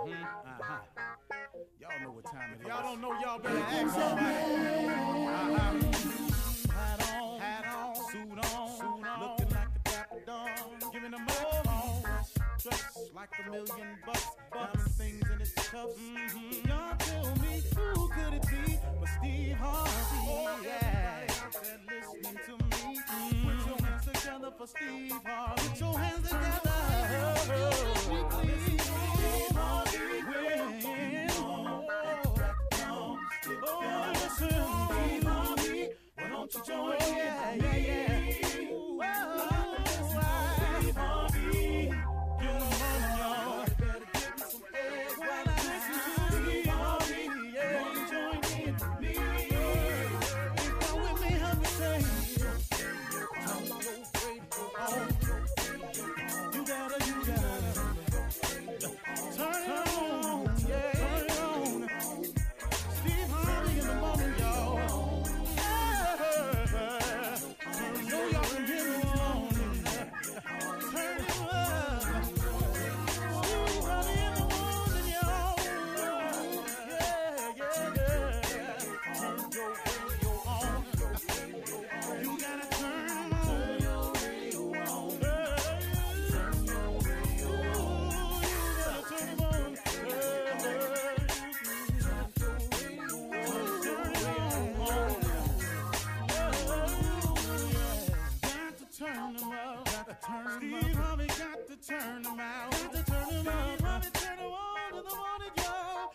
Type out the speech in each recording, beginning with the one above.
Y'all know what time it is. Y'all don't know, y'all better ask somebody. Hat on, suit on, looking like a dapper dawn, giving them all. Dressed like $1,000,000, diamond things in its cuffs. Y'all tell me who could it be but Steve Harvey? Oh, yeah. Listening to me. Put your hands together for Steve Harvey. Put your hands together. Steve Harvey. Listen, Steve Harvey. Why don't you join in? Steve Harvey got to turn them out. Got to turn them out. Harvey turn them on to the morning, y'all.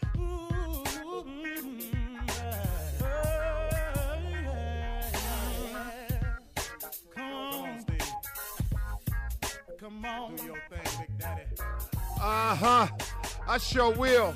Come on, Steve. Come on. Do your thing, Big Daddy. I sure will.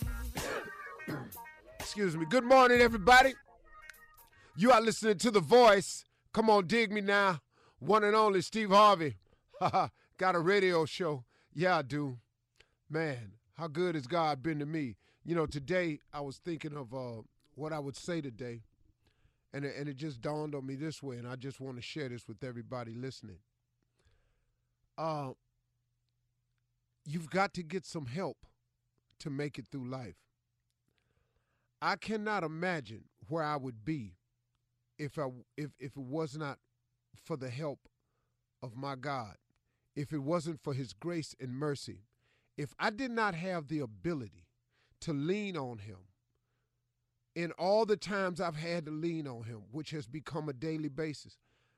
Excuse me. Good morning, everybody. You are listening to The Voice. Come on, dig me now. One and only Steve Harvey. Got a radio show. Yeah, I do. Man, how good has God been to me? You know, today I was thinking of what I would say today, and it just dawned on me this way, and I just want to share this with everybody listening. You've got to get some help to make it through life. I cannot imagine where I would be if it was not for the help of my God, if it wasn't for his grace and mercy, if I did not have the ability to lean on him in all the times I've had to lean on him, which has become a daily basis,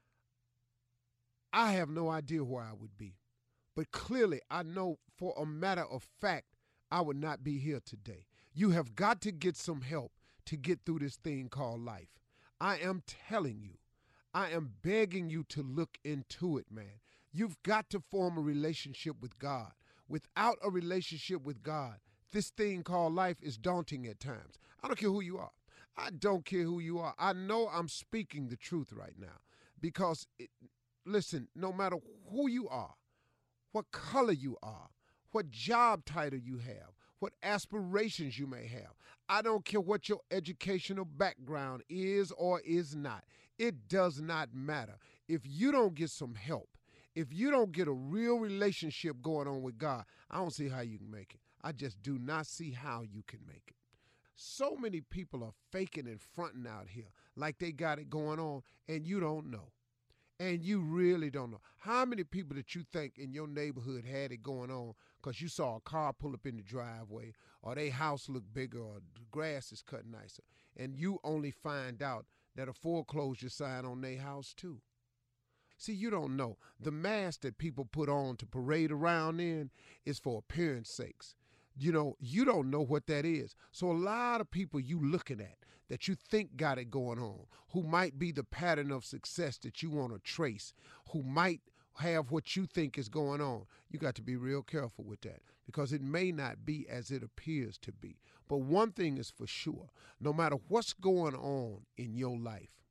I have no idea where I would be. But clearly, I know for a matter of fact, I would not be here today. You have got to get some help to get through this thing called life. I am telling you. I am begging you to look into it, man. You've got to form a relationship with God. Without a relationship with God, this thing called life is daunting at times. I don't care who you are. I don't care who you are. I know I'm speaking the truth right now because, listen, no matter who you are, what color you are, what job title you have, what aspirations you may have. I don't care what your educational background is or is not. It does not matter. If you don't get some help, if you don't get a real relationship going on with God, I don't see how you can make it. I just do not see how you can make it. So many people are faking and fronting out here like they got it going on, and you don't know. And you really don't know. How many people that you think in your neighborhood had it going on because you saw a car pull up in the driveway or their house look bigger or the grass is cut nicer, and you only find out that a foreclosure sign on their house too? See, you don't know. The mask that people put on to parade around in is for appearance sakes. You know, you don't know what that is. So a lot of people you looking at that you think got it going on, who might be the pattern of success that you want to trace, who might have what you think is going on, you got to be real careful with that because it may not be as it appears to be. But one thing is for sure, no matter what's going on in your life,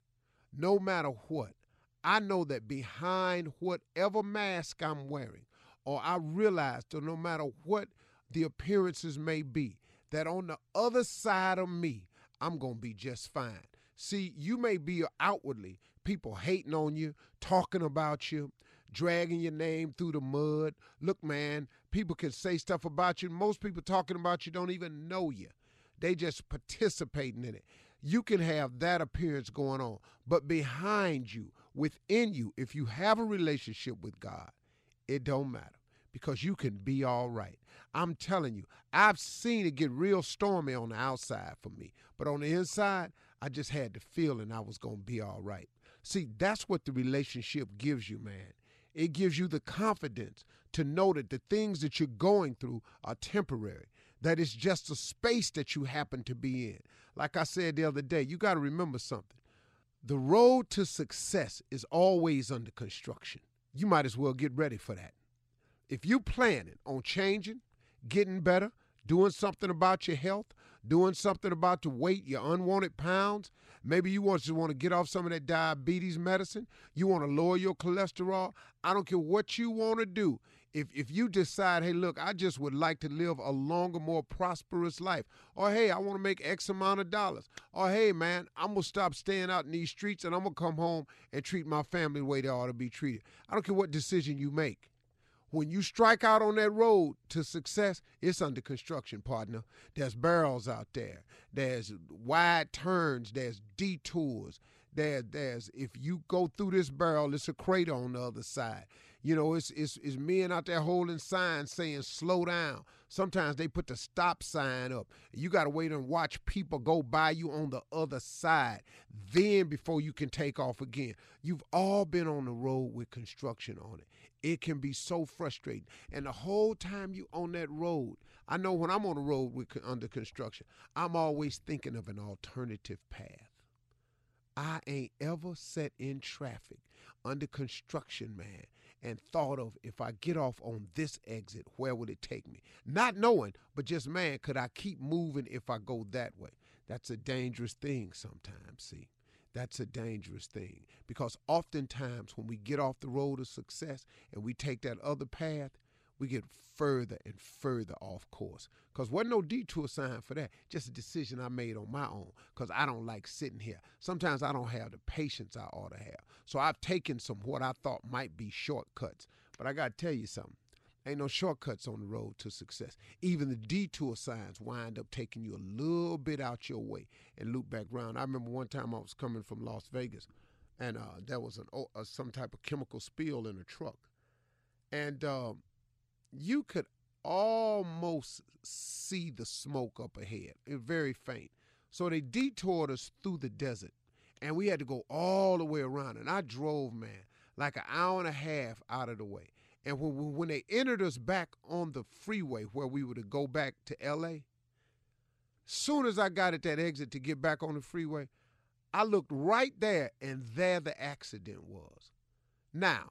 no matter what, I know that behind whatever mask I'm wearing, or I realize that no matter what the appearances may be, that on the other side of me, I'm going to be just fine. See, you may be outwardly, people hating on you, talking about you, dragging your name through the mud. Look, man, People can say stuff about you. Most people talking about you don't even know you. They just participating in it. You can have that appearance going on. But behind you, within you, if you have a relationship with God, it don't matter because you can be all right. I'm telling you, I've seen it get real stormy on the outside for me. But on the inside, I just had the feeling I was going to be all right. See, that's what the relationship gives you, man. It gives you the confidence to know that the things that you're going through are temporary, that it's just a space that you happen to be in. Like I said the other day, you got to remember something. The road to success is always under construction. You might as well get ready for that. If you planning on changing, getting better, doing something about your health, doing something about the weight, your unwanted pounds, maybe you just want to get off some of that diabetes medicine, you want to lower your cholesterol, I don't care what you want to do. If you decide, hey, look, I just would like to live a longer, more prosperous life, or hey, I want to make X amount of dollars, or hey, man, I'm going to stop staying out in these streets and I'm going to come home and treat my family the way they ought to be treated. I don't care what decision you make. When you strike out on that road to success, it's under construction, partner. There's barrels out there. There's wide turns. There's detours. There's if you go through this barrel, it's a crater on the other side. You know, it's men out there holding signs saying slow down. Sometimes they put the stop sign up. You got to wait and watch people go by you on the other side. Then before you can take off again. You've all been on the road with construction on it. It can be so frustrating. And the whole time you on that road, I know when I'm on the road under construction, I'm always thinking of an alternative path. I ain't ever sat in traffic under construction, man, and thought of if I get off on this exit, where would it take me? Not knowing, but just, man, could I keep moving if I go that way? That's a dangerous thing sometimes, see. That's a dangerous thing because oftentimes when we get off the road of success and we take that other path, we get further and further off course because wasn't no detour sign for that. Just a decision I made on my own because I don't like sitting here. Sometimes I don't have the patience I ought to have. So I've taken some what I thought might be shortcuts. But I got to tell you something. Ain't no shortcuts on the road to success. Even the detour signs wind up taking you a little bit out your way and loop back around. I remember one time I was coming from Las Vegas, and there was some type of chemical spill in a truck. And you could almost see the smoke up ahead. It was very faint. So they detoured us through the desert, and we had to go all the way around. And I drove, man, like an hour and a half out of the way. And when they entered us back on the freeway where we were to go back to L.A., soon as I got at that exit to get back on the freeway, I looked right there, and there the accident was. Now,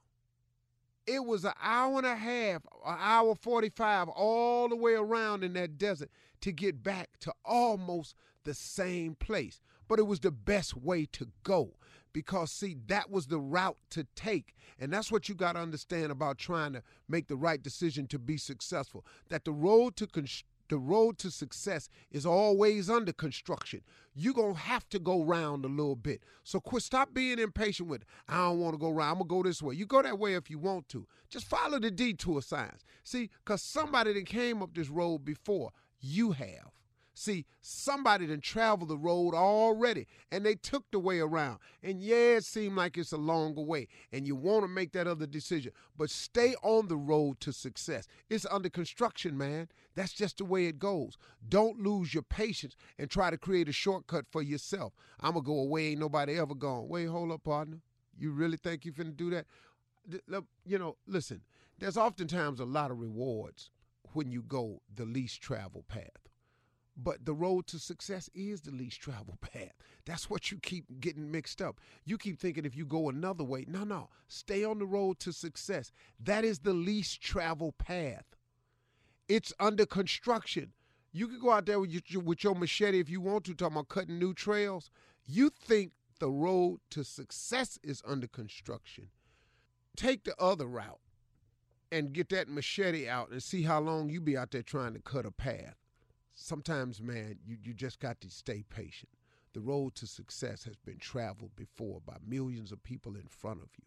it was an hour and a half, an hour 45, all the way around in that desert to get back to almost the same place. But it was the best way to go because, see, that was the route to take. And that's what you got to understand about trying to make the right decision to be successful, that the road to success is always under construction. You're going to have to go round a little bit. So stop being impatient with, I don't want to go round, I'm going to go this way. You go that way if you want to. Just follow the detour signs. See, because somebody that came up this road before, you have. See, somebody done traveled the road already, and they took the way around. And yeah, it seemed like it's a longer way, and you want to make that other decision. But stay on the road to success. It's under construction, man. That's just the way it goes. Don't lose your patience and try to create a shortcut for yourself. I'm going to go away, ain't nobody ever gone. Wait, hold up, partner. You really think you finna do that? You know, listen, there's oftentimes a lot of rewards when you go the least traveled path. But the road to success is the least traveled path. That's what you keep getting mixed up. You keep thinking if you go another way. No. Stay on the road to success. That is the least traveled path. It's under construction. You can go out there with your machete if you want to, talking about cutting new trails. You think the road to success is under construction. Take the other route and get that machete out and see how long you be out there trying to cut a path. Sometimes, man, you just got to stay patient. The road to success has been traveled before by millions of people in front of you.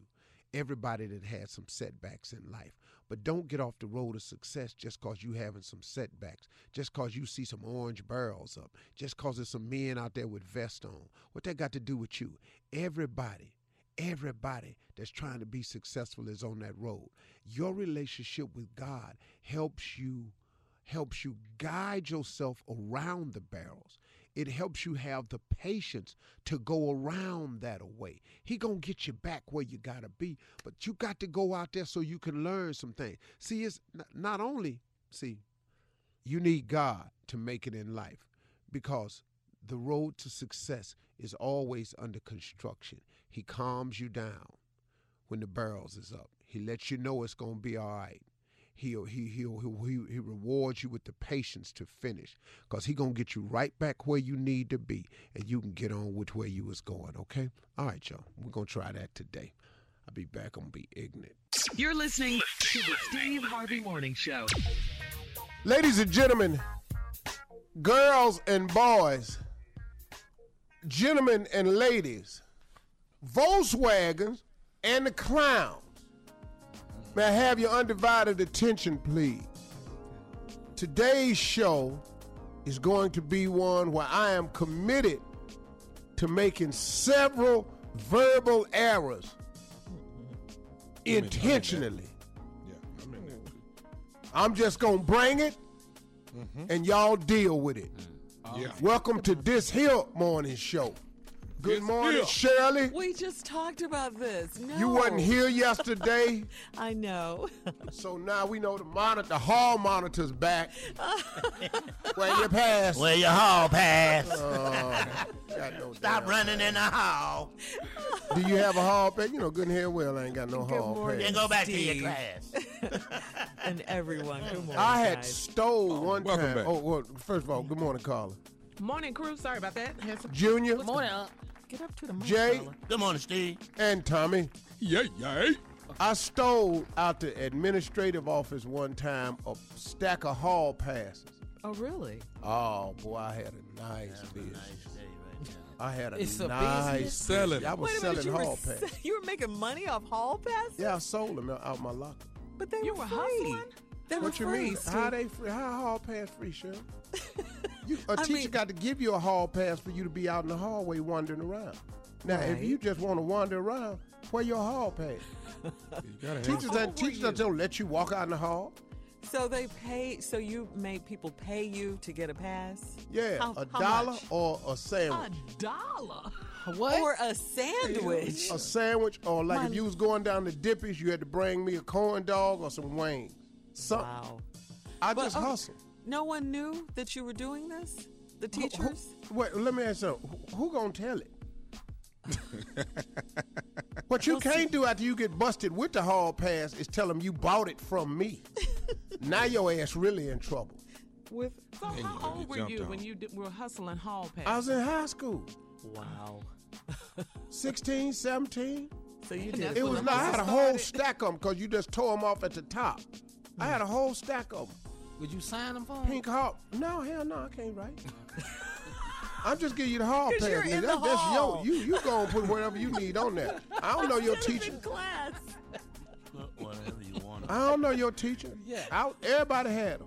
everybody that had some setbacks in life. But don't get off the road of success just because you having some setbacks, just because you see some orange barrels up, just because there's some men out there with vests on. What that got to do with you? Everybody that's trying to be successful is on that road. Your relationship with God helps you guide yourself around the barrels. It helps you have the patience to go around that away. He gonna get you back where you gotta be, but you got to go out there so you can learn some things. See, it's not only, you need God to make it in life, because the road to success is always under construction. He calms you down when the barrels is up. He lets you know it's gonna be all right. He rewards you with the patience to finish, because he going to get you right back where you need to be, and you can get on with where you was going, okay? All right, y'all. We're going to try that today. I'll be back. I'm going to be ignorant. You're listening to the Steve Harvey Morning Show. Ladies and gentlemen, girls and boys, gentlemen and ladies, Volkswagens and the clown. May I have your undivided attention, please? Today's show is going to be one where I am committed to making several verbal errors intentionally. I'm just going to bring it, and y'all deal with it. Welcome to this here morning show. Good morning, Shirley. We just talked about this. No. You wasn't here yesterday. I know. So now we know the hall monitor's back. Where your pass? Where your hall pass? Stop running in the hall. Do you have a hall pass? You know, good and hell well I ain't got no hall morning, pass. Then go back to Steve. your class. And everyone, good morning, I had guys. stole one welcome time. back. Oh, well, first of all, good morning, Carla. Morning, crew. Sorry about that. Junior. Good morning. Get up to the mic, Jay. fella. Good morning, Steve. And Tommy. Yeah. I stole out the administrative office one time a stack of hall passes. Oh, really? Oh, boy, I had a nice business. I had a It's a nice business? Selling. I was Wait a minute, selling hall passes. you were making money off hall passes? Yeah, I sold them out my locker. But they You were were free. hustling? They were What you free, mean? Steve. How they free? How hall pass free, Shirley? A I teacher mean- got to give you a hall pass for you to be out in the hallway wandering around. Now, if Right. you just want to wander around, where your hall pass? Teachers don't let you walk out in the hall. So they pay. So you made people pay you to get a pass? Yeah, How $1 much? or a sandwich. $1. What? Or a sandwich. A sandwich, or like if you was going down to Dippy's, you had to bring me a corn dog or some wings. Something. Wow. I But, just okay, hustle. No one knew that you were doing this? The teachers? Wait, let me ask you something. Who gonna tell it? What you can't do after you get busted with the hall pass is tell them you bought it from me. Now your ass really in trouble. With So how old were jumped you on. when you were hustling hall pass? I was in high school, wow. 16, 17. So you And did. that's It when was the not. I had a hustle whole started? stack of them because you just tore them off at the top. I had a whole stack of them. Would you sign them for 'em? Pink Hawk. No, hell no, I can't write. I'm just giving you the hall 'Cause pass. you're nigga. in the That's hall. you go and put whatever you need on there. I don't know your teacher. Class. Whatever you want. I don't know your teacher. Yeah. Everybody had them.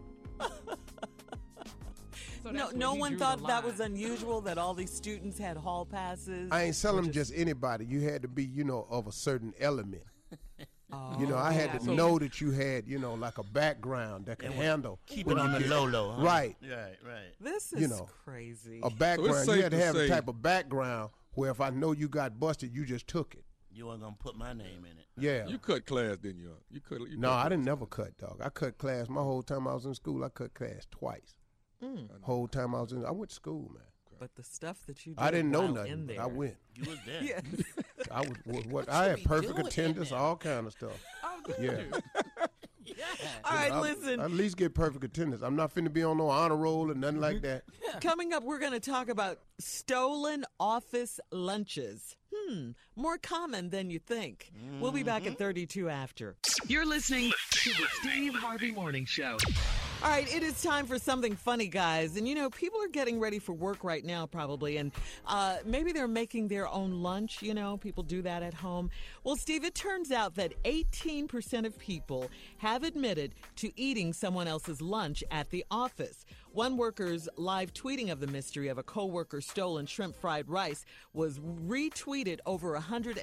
So No, that's when no you one drew thought the that line. was unusual that all these students had hall passes. I ain't selling them just anybody. You had to be, of a certain element. Oh, I had to So- know that you had, like a background that could handle. Keep when it on you the get- low, huh? Right. Right. This you is know, crazy. A background. safe You had to to have a say- type of background where if I know you got busted, you just took it. You weren't gonna put my name in it. Yeah. You cut class, didn't you? You No, cut I class. didn't never cut, dog. I cut class my whole time I was in school. I cut class twice. Whole time I went to school, man. But the stuff that you did I didn't know while nothing, in but there. I went. You was there. Yeah. I had be perfect doing in attendance, there? all kind of stuff. Oh, did Yeah. you? All right, I listen. at least get perfect attendance. I'm not finna be on no honor roll or nothing like that. Coming up, we're going to talk about stolen office lunches. More common than you think. We'll be back at 32 after. You're listening to the Steve Harvey Morning Show. All right, it is time for something funny, guys. And, you know, people are getting ready for work right now, probably. And maybe they're making their own lunch. You know, people do that at home. Well, Steve, it turns out that 18% of people have admitted to eating someone else's lunch at the office. One worker's live tweeting of the mystery of a coworker's stolen shrimp fried rice was retweeted over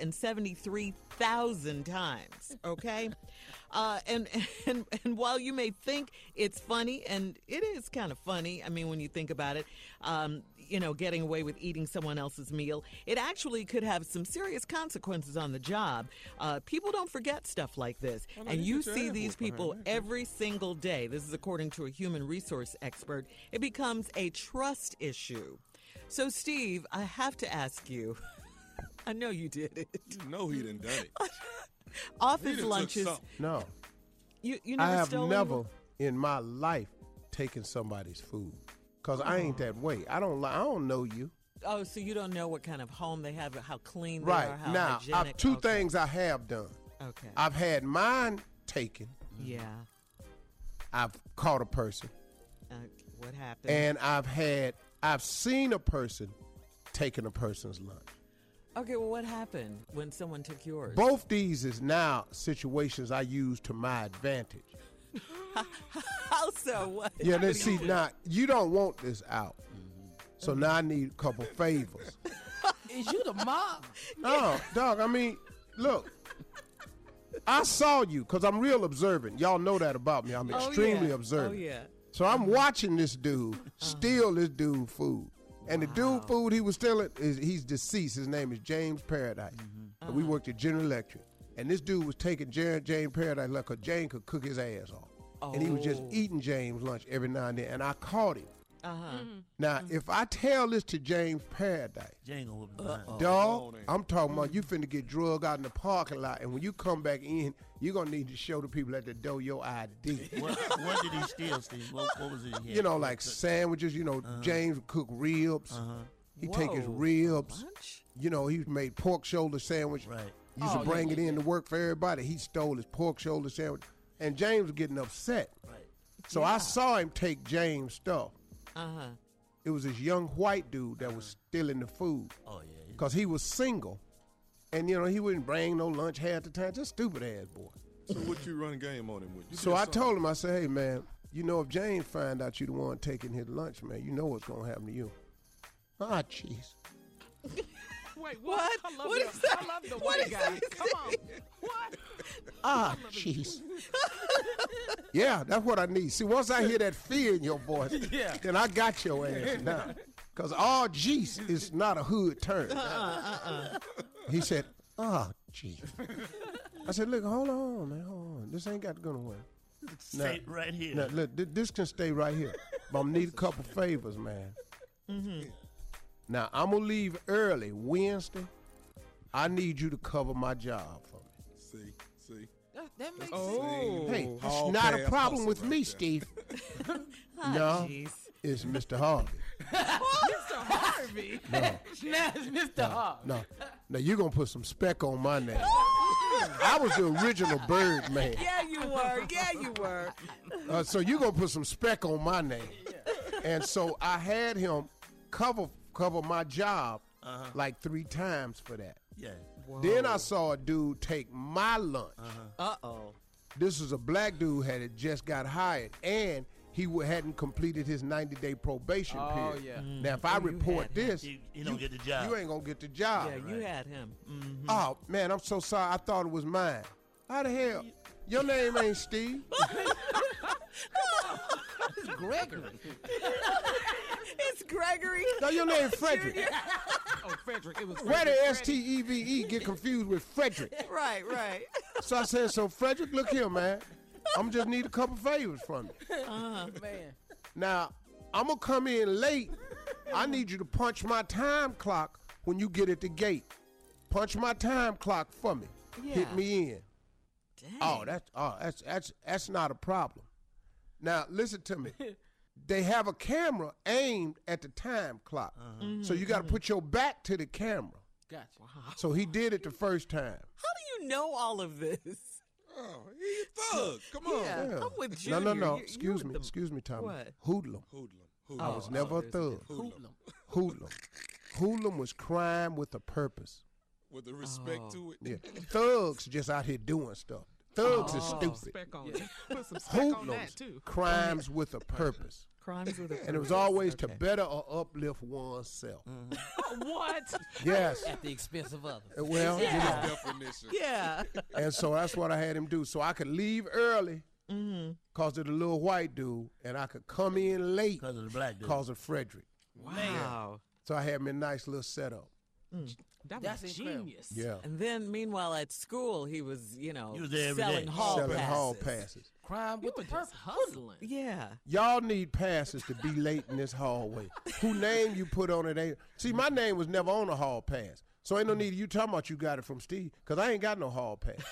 173,000 times. Okay? And while you may think it's funny, and it is kind of funny, I mean, when you think about it, you know, getting away with eating someone else's meal, it actually could have some serious consequences on the job. People don't forget stuff like this. And you see these people every single day. This is according to a human resource expert. It becomes a trust issue. So, Steve, I have to ask you, I know you did it. You know he done done it. Office lunches. No. You never I have stolen never in my life taken somebody's food. Because I ain't that way. I don't know you. Oh, so you don't know what kind of home they have, how clean they Right. are, how Now, hygienic? two Okay. things I have done. Okay. I've had mine taken. Yeah. I've caught a person. What happened? And I've seen a person taking a person's lunch. Okay, well, what happened when someone took yours? Both these is now situations I use to my advantage. How so? What? Yeah, then see, now, you don't want this out. So now I need a couple favors. Is you the mob? No, dog, I mean, look. I saw you because I'm real observant. Y'all know that about me. I'm extremely observant. Oh, yeah. So I'm watching this dude steal this dude food. And the dude food he was stealing, he's deceased. His name is James Paradise. And we worked at General Electric. And this dude was taking James Paradise like a Jane could cook his ass off. And he was just eating James' lunch every now and then. And I caught him. Now, if I tell this to James Paradise, Jane gonna whoop his behind. dog, I'm talking about you finna get drugged out in the parking lot. And when you come back in, you're going to need to show the people at the door your ID. What did he steal, Steve? What was it? You know, like sandwiches. You know, James would cook ribs. He'd take his Whoa. ribs. Lunch? You know, he made pork shoulder sandwich. Right. He used to bring it in to work for everybody. He stole his pork shoulder sandwich. And James was getting upset. Right. So I saw him take James' stuff. Uh-huh. It was this young white dude that was stealing the food. Oh, yeah. Because he was single. And, you know, he wouldn't bring no lunch half the time. Just stupid ass boy. So what you run game on him with? You So did I something. told him, I said, hey, man, you know, if James find out you the one taking his lunch, man, you know what's going to happen to you. Ah, jeez. Wait, What? I love What the, is that? I love the What white is guy. that? Come on. What? Ah, jeez. Yeah, that's what I need. See, once I hear that fear in your voice, then I got your ass now. Because all jeez is not a hood term. He said, ah, jeez. I said, look, hold on, man, hold on. This ain't got to go nowhere. Stay right here. Now, look, this can stay right here. But I'm going to need a couple favors, man. Now, I'm going to leave early Wednesday. I need you to cover my job for me. See. That makes Oh. Hey, it's Hall not a pass problem hustle with right me, there. Steve. Ah, No, jeez. it's Mr. Harvey. Mr. Harvey. Now it's Mr. Harvey. No, now you're going to put some speck on my name. I was the original bird man. Yeah, you were. Yeah, you were. So you're going to put some speck on my name. And so I had him cover my job like 3 times for that. Yeah. Then I saw a dude take my lunch. Uh-oh. This is a black dude had just got hired, and he hadn't completed his 90-day probation period. yeah. Now, if I you report had this, He don't get the job. you ain't going to get the job. Yeah, you had him. Mm-hmm. Oh, man, I'm so sorry. I thought it was mine. How the hell? Your name ain't Steve. It's Gregory. It's Gregory. No, your name Frederick. Oh, Frederick. It was Where Frederick. did Steve get confused with Frederick? Right, right. So I said, so Frederick, look here, man. I'm just need a couple favors from you. Man. Now, I'm going to come in late. I need you to punch my time clock when you get at the gate. Punch my time clock for me. Yeah. Hit me in. Dang. That's not a problem. Now, listen to me. They have a camera aimed at the time clock. So you got to put your back to the camera. Gotcha. So he did it the first time. How do you know all of this? Oh, he's a thug. Come on. Yeah, Yeah. I'm with No, Junior. no. You Excuse with me. the- Excuse me, Tommy. What? Hoodlum. Hoodlum. I was never a thug. Hoodlum. Hoodlum. Hoodlum was crime with a purpose. With the respect to it. Yeah. Thugs just out here doing stuff. Thugs is stupid. Spec on it. Put some spec on that, Hoodlums, too. crimes with a purpose. Crimes with a And it was purpose. always to Okay. better or uplift oneself. What? Yes. At the expense of others. Well, you Yeah. know. Definition. Yeah. And so that's what I had him do. So I could leave early Mm-hmm. because of the little white dude, and I could come in late Because of the black dude. because of Frederick. Wow. So I had me a nice little setup. That That's was incredible. genius. Yeah. And then, meanwhile, at school, he was, He was there every selling day. hall Selling passes. hall passes. Crime You with were the just purpose. hustling. Yeah. Y'all need passes to be late in this hallway. Who name you put on it ain't. See, my name was never on a hall pass. So ain't no need of you talking about you got it from Steve, because I ain't got no hall pass.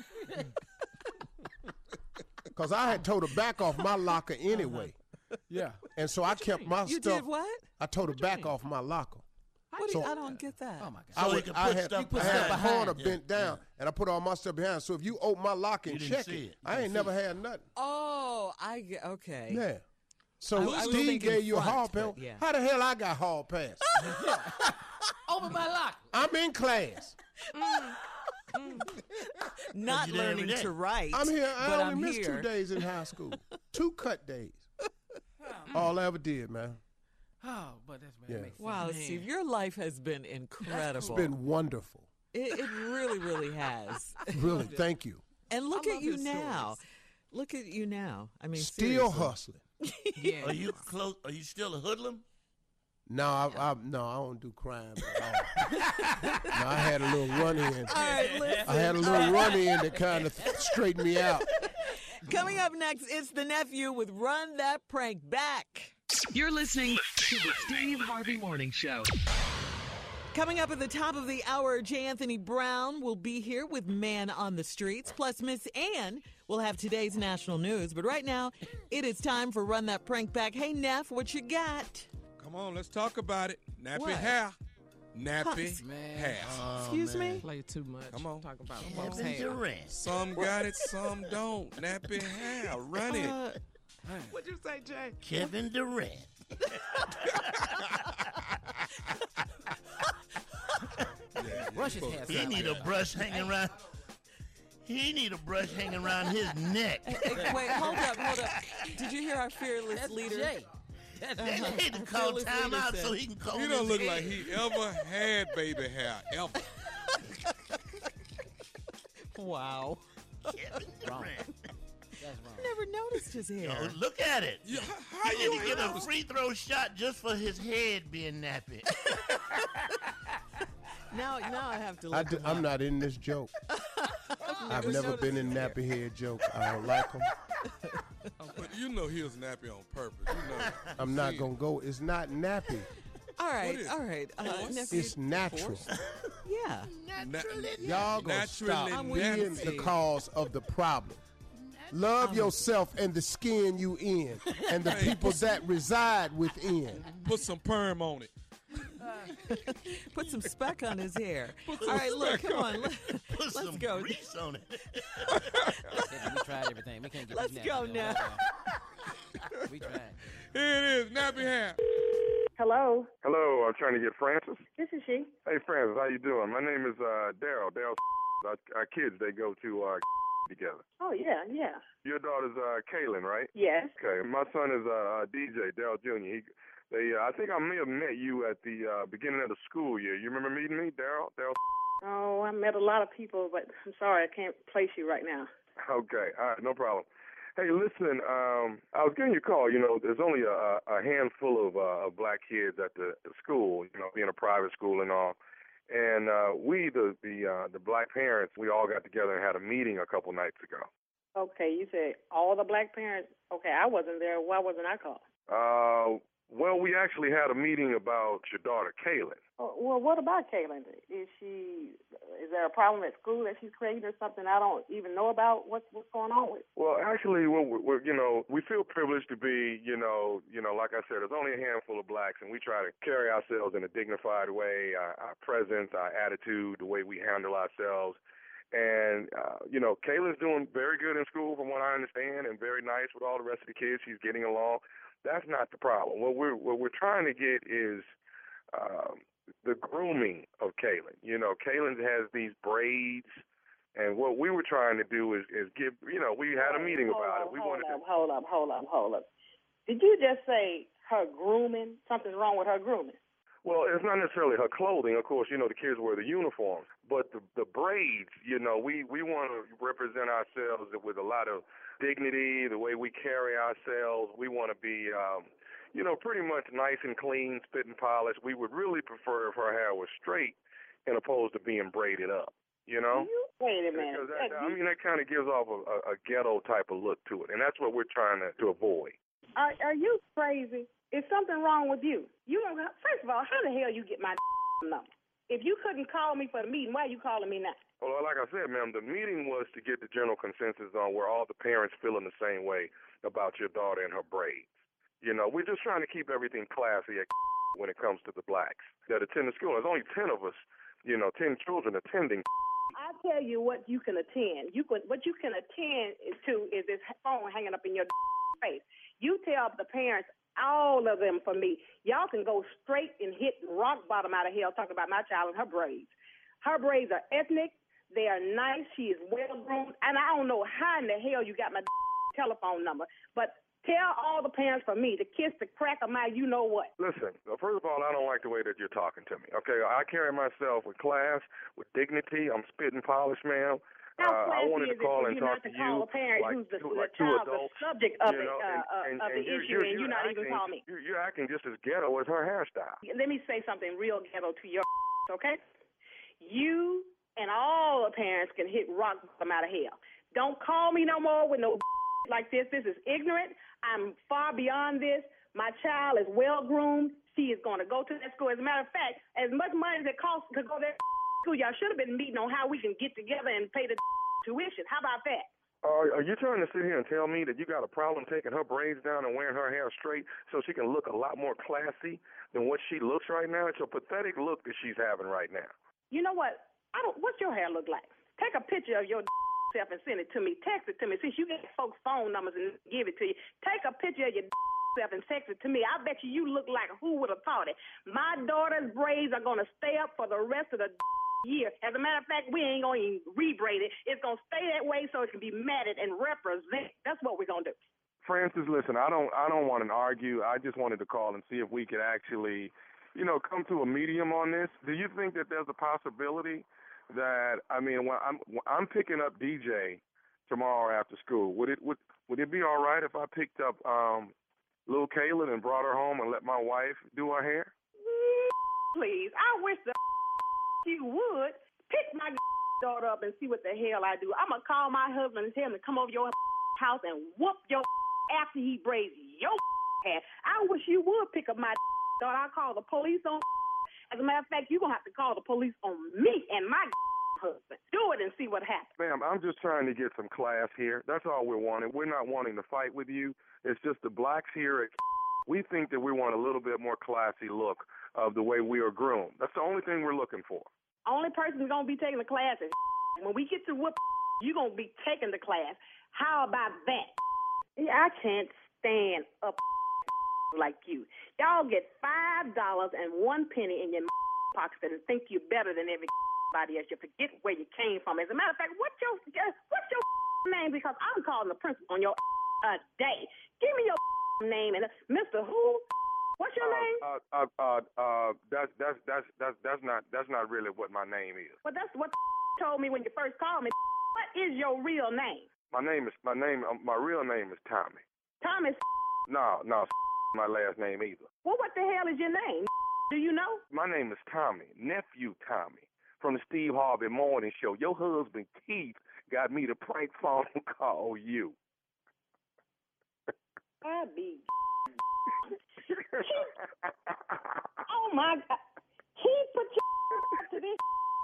Because I had told her back off my locker anyway. Yeah. And so I kept my You stuff. did what? I told her back off my locker. What do So- you, I don't get that. Oh, my God. So he could put stuff I had a behind. corner Yeah, bent down, and I put all my stuff behind. So if you open my locker and You didn't check see it, it. I ain't never had nothing. Oh, I get, okay. Yeah. So I was Steve thinking gave you a front, hall pass. but yeah. How the hell I got hall pass? Open my locker. I'm in class. Not you there every learning day. to write. I'm here. I but only I'm missed here. 2 days in high school. 2 cut days. All I ever did, man. Oh, but that's Yeah. makes sense. Wow, Man. Steve, your life has been incredible. It's been wonderful. It really, really has. Really, thank you. And look I at love you his now. stories. Look at you now. I mean, Still seriously. hustling. Yeah. Are you close? Are you still a hoodlum? No, I don't do crime at all. No, I had a little run in. All right, listen. I had a little run in that kind of straightened me out. Coming up next, it's the nephew with Run That Prank Back. You're listening to the Steve Harvey Morning Show. Coming up at the top of the hour, J. Anthony Brown will be here with Man on the Streets. Plus, Miss Ann will have today's national news. But right now, it is time for Run That Prank Back. Hey, Neff, what you got? Come on, let's talk about it. Nappy What? hair. Nappy Man. hair. Excuse me? Play too much. Come on. Talk about Kevin hair. Durant. Some got it, some don't. Nappy hair. Run it. What'd you say, Jay? Kevin Durant. Brush his hair. He need a brush hanging around. He need a brush hanging around his neck. Wait, hold up. Did you hear our fearless That's leader? Jay. That's They Jay. need to call Fearless time leader out said- so he can call He don't look like he ever had baby hair, ever. Wow. Kevin Durant. That's wrong. Never noticed his hair. Oh, look at it. Yeah, how He you need to get a ain't free throw shot just for his head being nappy. Now I have to look him I'm up. not in this joke. I've never been in nappy head joke. I don't like them. But you know he was nappy on purpose. You know. I'm not going to go. It's not nappy. All right, What is all right. Horse? Nephew, It's natural. yeah. Y'all going to stop Naturally being nappy. the cause of the problem. Love yourself and the skin you in and the people that reside within. Put some perm on it. Put some speck on his hair. All right, look, come on. Put Let's some go. grease on it. Yeah, we tried everything. We can't get Let's this go nappy now. though. We tried. Here it is, nappy hair. Hello, Hello, I'm trying to get Francis. this is she. Hey, Francis, how you doing? My name is Daryl. Daryl, our kids, they go to together. Oh, yeah, yeah. Your daughter's Kaylin, right? Yes. Okay, my son is DJ, Daryl Jr. I think I may have met you at the beginning of the school year. You remember meeting me, Daryl? Oh, I met a lot of people, but I'm sorry, I can't place you right now. Okay, all right, no problem. Hey, listen, I was giving you a call. You know, there's only a handful of black kids at the school, you know, being a private school and all. And we, the black parents, we all got together and had a meeting a couple nights ago. Okay, you said all the black parents. Okay, I wasn't there. Why wasn't I called? Well, we actually had a meeting about your daughter, Kaylin. Oh, well, what about Kaylin? Is there a problem at school that she's creating or something I don't even know about? What's going on with? Well, actually, we're we feel privileged to be, like I said, there's only a handful of blacks, and we try to carry ourselves in a dignified way, our presence, our attitude, the way we handle ourselves. And, Kayla's doing very good in school from what I understand and very nice with all the rest of the kids. She's getting along. That's not the problem. What we're trying to get is the grooming of Kaylin. Kaylin has these braids, and what we were trying to do is give, we had a meeting about it. We wanted to hold up. Did you just say her grooming? Something's wrong with her grooming? Well, it's not necessarily her clothing. Of course, the kids wear the uniforms. But the braids, we want to represent ourselves with a lot of dignity, the way we carry ourselves. We want to be, pretty much nice and clean, spit and polished. We would really prefer if her hair was straight as opposed to being braided up, Wait a minute. Because that kind of gives off a ghetto type of look to it. And that's what we're trying to avoid. Are you crazy? Is something wrong with you? First of all, how the hell you get my number? If you couldn't call me for the meeting, why are you calling me now? Well, like I said, ma'am, the meeting was to get the general consensus on where all the parents feeling the same way about your daughter and her braids. We're just trying to keep everything classy when it comes to the blacks that attend the school. There's only 10 of us, 10 children attending. I tell you what you can attend. What you can attend to is this phone hanging up in your face. You tell the parents, all of them for me, y'all can go straight and hit rock bottom out of hell talking about my child and her braids. Her braids are ethnic. They are nice. She is well-groomed. And I don't know how in the hell you got my telephone number, but tell all the parents for me to kiss the crack of my you-know-what. Listen, first of all, I don't like the way that you're talking to me, okay? I carry myself with class, with dignity. I'm spit and polished, ma'am. I wanted to call and talk to you a parent like who's the two child, adults. The subject of the issue, and you're not even calling me. You're acting just as ghetto as her hairstyle. Let me say something real ghetto to your okay? You and all the parents can hit rock bottom out of hell. Don't call me no more with no like this. This is ignorant. I'm far beyond this. My child is well-groomed. She is going to go to that school. As a matter of fact, as much money as it costs to go there, y'all should have been meeting on how we can get together and pay the tuition. How about that? Are you trying to sit here and tell me that you got a problem taking her braids down and wearing her hair straight so she can look a lot more classy than what she looks right now? It's a pathetic look that she's having right now. You know what? What's your hair look like? Take a picture of your self and send it to me. Text it to me. Since you get folks' phone numbers and give it to you, take a picture of your self and text it to me. I bet you look like who would have thought it. My daughter's braids are going to stay up for the rest of the year. As a matter of fact, we ain't going to even rebraid it. It's going to stay that way so it can be matted and represent. That's what we're going to do. Francis, listen, I don't want to argue. I just wanted to call and see if we could actually, come to a medium on this. Do you think that there's a possibility that, when I'm picking up DJ tomorrow after school, would it be all right if I picked up little Kaylin and brought her home and let my wife do her hair? Please, I wish you would pick my daughter up and see what the hell I do. I'm going to call my husband and tell him to come over your house and whoop your after he braids your hair. I wish you would pick up my daughter. I'll call the police on. As a matter of fact, you're going to have to call the police on me and my husband. Do it and see what happens. Ma'am, I'm just trying to get some class here. That's all we're wanting. We're not wanting to fight with you. It's just the blacks here. We think that we want a little bit more classy look of the way we are groomed. That's the only thing we're looking for. Only person who's going to be taking the class is when we get to whoop, you're going to be taking the class. How about that? I can't stand up like you. Y'all get $5 and 1 penny in your pockets and think you're better than everybody else. You forget where you came from. As a matter of fact, what's your name? Because I'm calling the principal on your day. Give me your name and Mr. Who? What's your name? That's not really what my name is. Well, that's what told me when you first called me. What is your real name? My real name is Tommy. Thomas? No, my last name either. Well, what the hell is your name? Do you know? My name is Tommy, nephew Tommy, from the Steve Harvey Morning Show. Your husband Keith got me to prank phone call you. I be. Oh my God! Keith put your to this.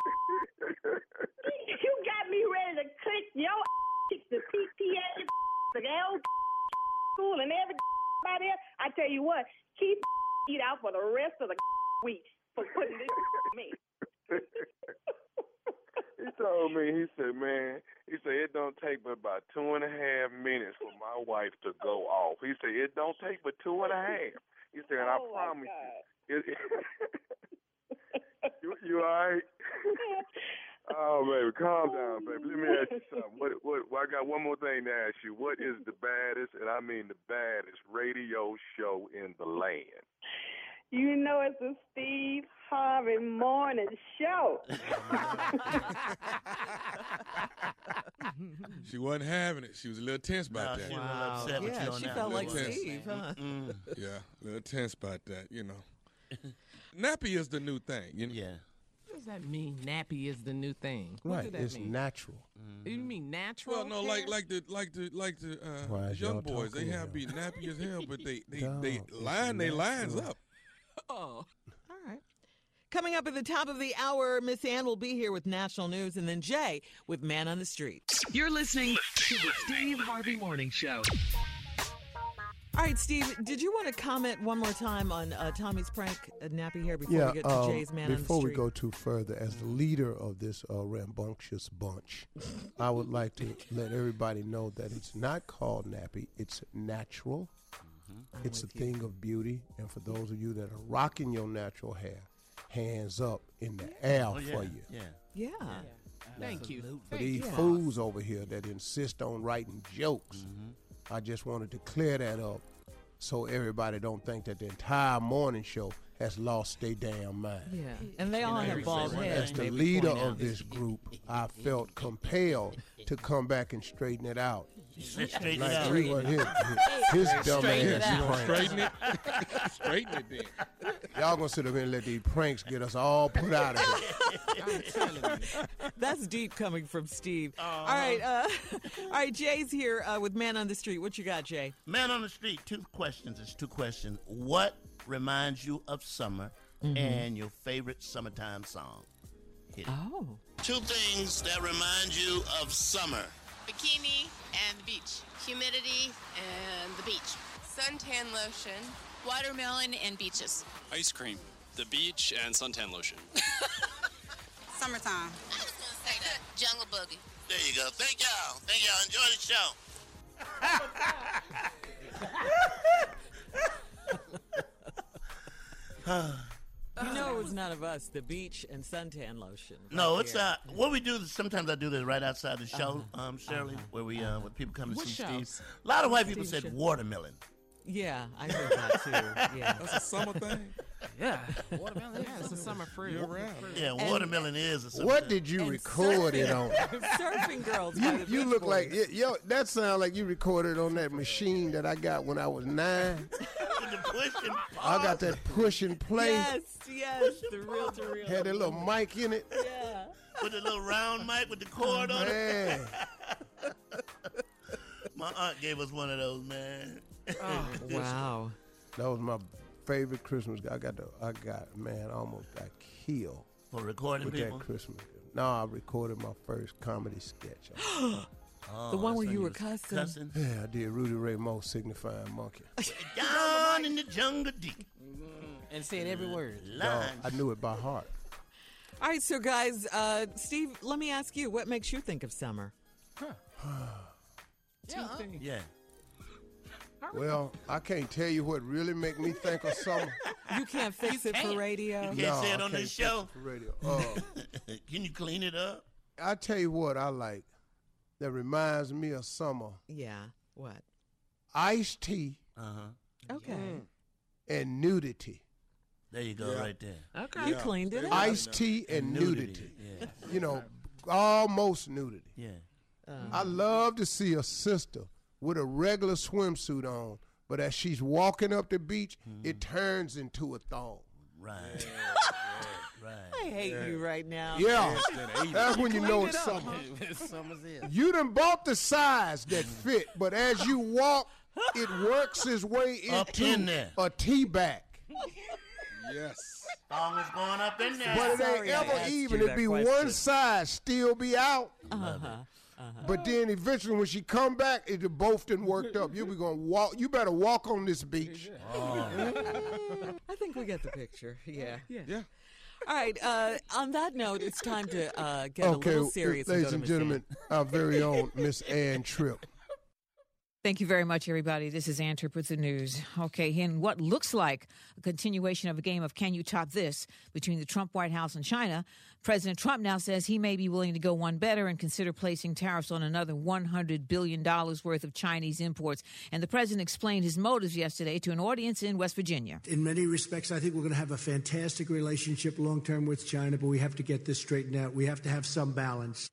You got me ready to click your the PTA, the L school, and everybody else. I tell you what, keep eat out for the rest of the week for putting this on me. He told me, he said, man, it don't take but about 2.5 minutes for my wife to go off. He said, it don't take but 2.5. He said, and I promise you. You all right? Oh, baby, calm down, baby. Let me ask you something. I got one more thing to ask you. What is the baddest, and I mean the baddest, radio show in the land? You know it's a Steve Harvey Morning Show. She wasn't having it. She was a little tense about that. She was upset with you on she that. felt like Tense. Steve, huh? Yeah, a little tense about that, you know. Nappy is the new thing, you know. Yeah. What does that mean? Nappy is the new thing. What Right, does that it's mean? natural. You mean natural? Well, no, hair? like the Why is young y'all boys, they talking have about? be nappy as hell, but they Dog, line their it's lines natural. up. Oh. All right. Coming up at the top of the hour, Miss Ann will be here with national news, and then Jay with Man on the Street. You're listening to the Steve Harvey Morning Show. All right, Steve, did you want to comment one more time on Tommy's prank nappy hair before we get to Jay's Man on the Street? before we go too further, as the leader of this rambunctious bunch, I would like to let everybody know that it's not called nappy. It's natural. It's a thing of beauty. And for those of you that are rocking your natural hair, hands up in the air for you. Yeah. Yeah. Thank you. For Thank these you. fools over here that insist on writing jokes, I just wanted to clear that up so everybody don't think that the entire morning show has lost their damn mind. Yeah. And they all have bald heads. As the maybe leader point out. of this group, I felt compelled to come back and straighten it out. Straighten it Like out. we were his dumb Straighten it ass out. pranks. Straighten it. Straighten it then. Y'all gonna sit up here and let these pranks get us all put out of here. I'm telling you. That's deep coming from Steve. All right, Jay's here with Man on the Street. What you got, Jay? Man on the Street, two questions. It's two questions. What reminds you of summer and your favorite summertime song? Hit it. Oh. Two things that remind you of summer. Bikini and the beach. Humidity and the beach. Suntan lotion. Watermelon and beaches. Ice cream, the beach, and suntan lotion. Summertime. I was gonna say that. Jungle Boogie. There you go. Thank y'all. Thank y'all. Enjoy the show. You know it was none of us, the beach and suntan lotion. No, right it's here. what we do. Sometimes I do this right outside the show, Shirley, where we when people come to What see shows? Steve. A lot of white people Steve said show. watermelon. Yeah, I heard that too. Yeah. That's a summer thing. Yeah. Watermelon. Yeah, it's a summer fruit. Year round. Yeah, watermelon is a summer What thing. did you And record it on? Surfing girls. by the You Beach look like Boys. yo. That sound like you recorded on that machine that I got when I was 9. With the push and I got that push and play. Yes, the real to real. Had that little mic in it. Yeah. with a little round mic with the cord on it. Man, My aunt gave us one of those, man. Wow. that was my favorite Christmas. I got almost got killed For recording with people. that Christmas. No, I recorded my first comedy sketch. The one that's where you were was cussing. Yeah, I did Rudy Ray Moore signifying monkey. Down in the jungle deep. And said every word. Dog, I knew it by heart. All right, so guys, Steve, let me ask you, what makes you think of summer? Yeah. Well, I can't tell you what really make me think of summer. You can't fix it for radio. You can't say it I on can't this fix show. it for radio. Can you clean it up? I tell you what I like that reminds me of summer. Yeah. What? Iced tea Okay. and nudity. There you go, right there. Okay. You cleaned it up. Iced tea and nudity. Yeah. You know, almost nudity. Yeah. I love to see a sister with a regular swimsuit on, but as she's walking up the beach, it turns into a thong. Right. I hate you right now. Yeah, that's when you know it's summer. Summer's here. You done bought the size that fit, but as you walk, it works its way Up into in there. a tea back. Yes. Thong is going up in there. But it ain't Sorry I ever asked even. you It'd that be question. one side still be out. But then eventually when she come back, it both done worked up. You be gonna walk. You better walk on this beach. I think we get the picture. Yeah. Yeah. All right. On that note, it's time to get a little serious. Ladies and gentlemen, our very own Miss Ann Tripp. Thank you very much, everybody. This is Ann Tripp with the news. Okay, in what looks like a continuation of a game of Can You Top This between the Trump White House and China, President Trump now says he may be willing to go one better and consider placing tariffs on another $100 billion worth of Chinese imports. And the president explained his motives yesterday to an audience in West Virginia. In many respects, I think we're going to have a fantastic relationship long-term with China, but we have to get this straightened out. We have to have some balance.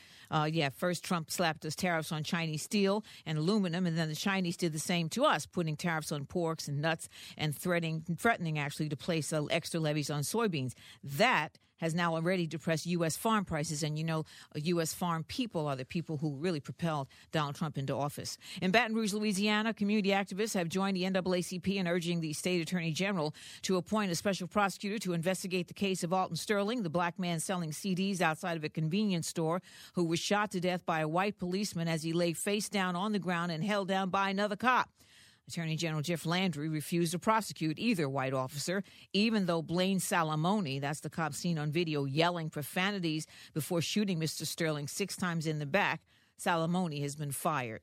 First Trump slapped us tariffs on Chinese steel and aluminum, and then the Chinese did the same to us, putting tariffs on porks and nuts and threatening actually to place extra levies on soybeans. That has now already depressed U.S. farm prices, and U.S. farm people are the people who really propelled Donald Trump into office. In Baton Rouge, Louisiana, community activists have joined the NAACP in urging the state attorney general to appoint a special prosecutor to investigate the case of Alton Sterling, the black man selling CDs outside of a convenience store, who was shot to death by a white policeman as he lay face down on the ground and held down by another cop. Attorney General Jeff Landry refused to prosecute either white officer, even though Blaine Salamone, that's the cop seen on video yelling profanities before shooting Mr. Sterling 6 times in the back, Salamone has been fired.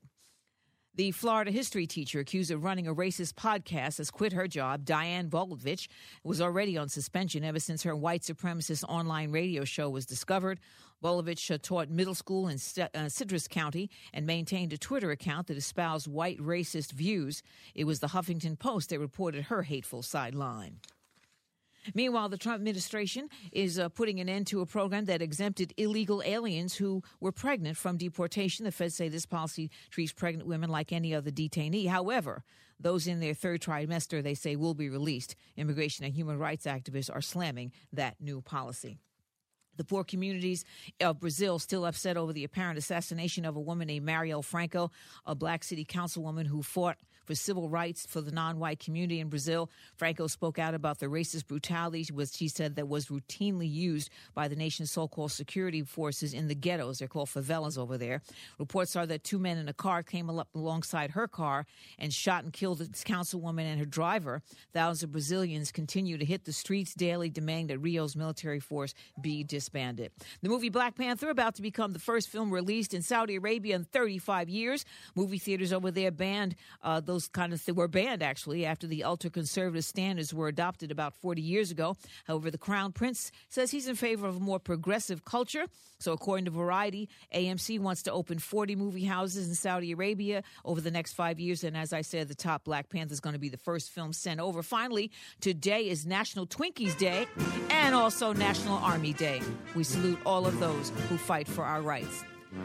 The Florida history teacher accused of running a racist podcast has quit her job. Diane Bogovich was already on suspension ever since her white supremacist online radio show was discovered. Bolovich taught middle school in Citrus County and maintained a Twitter account that espoused white racist views. It was the Huffington Post that reported her hateful sideline. Meanwhile, the Trump administration is putting an end to a program that exempted illegal aliens who were pregnant from deportation. The feds say this policy treats pregnant women like any other detainee. However, those in their third trimester, they say, will be released. Immigration and human rights activists are slamming that new policy. The poor communities of Brazil still upset over the apparent assassination of a woman named Marielle Franco, a black city councilwoman who fought for civil rights for the non-white community in Brazil. Franco spoke out about the racist brutality, she said, that was routinely used by the nation's so-called security forces in the ghettos. They're called favelas over there. Reports are that 2 men in a car came up alongside her car and shot and killed this councilwoman and her driver. Thousands of Brazilians continue to hit the streets daily, demanding that Rio's military force be disbanded. The movie Black Panther, about to become the first film released in Saudi Arabia in 35 years. Movie theaters over there banned those kind of were banned, actually, after the ultra-conservative standards were adopted about 40 years ago. However, the Crown Prince says he's in favor of a more progressive culture. So according to Variety, AMC wants to open 40 movie houses in Saudi Arabia over the next 5 years. And as I said, the top Black Panther is going to be the first film sent over. Finally, today is National Twinkies Day and also National Army Day. We salute all of those who fight for our rights.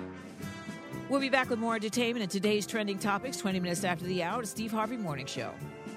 We'll be back with more entertainment and today's trending topics 20 minutes after the hour. The Steve Harvey Morning Show.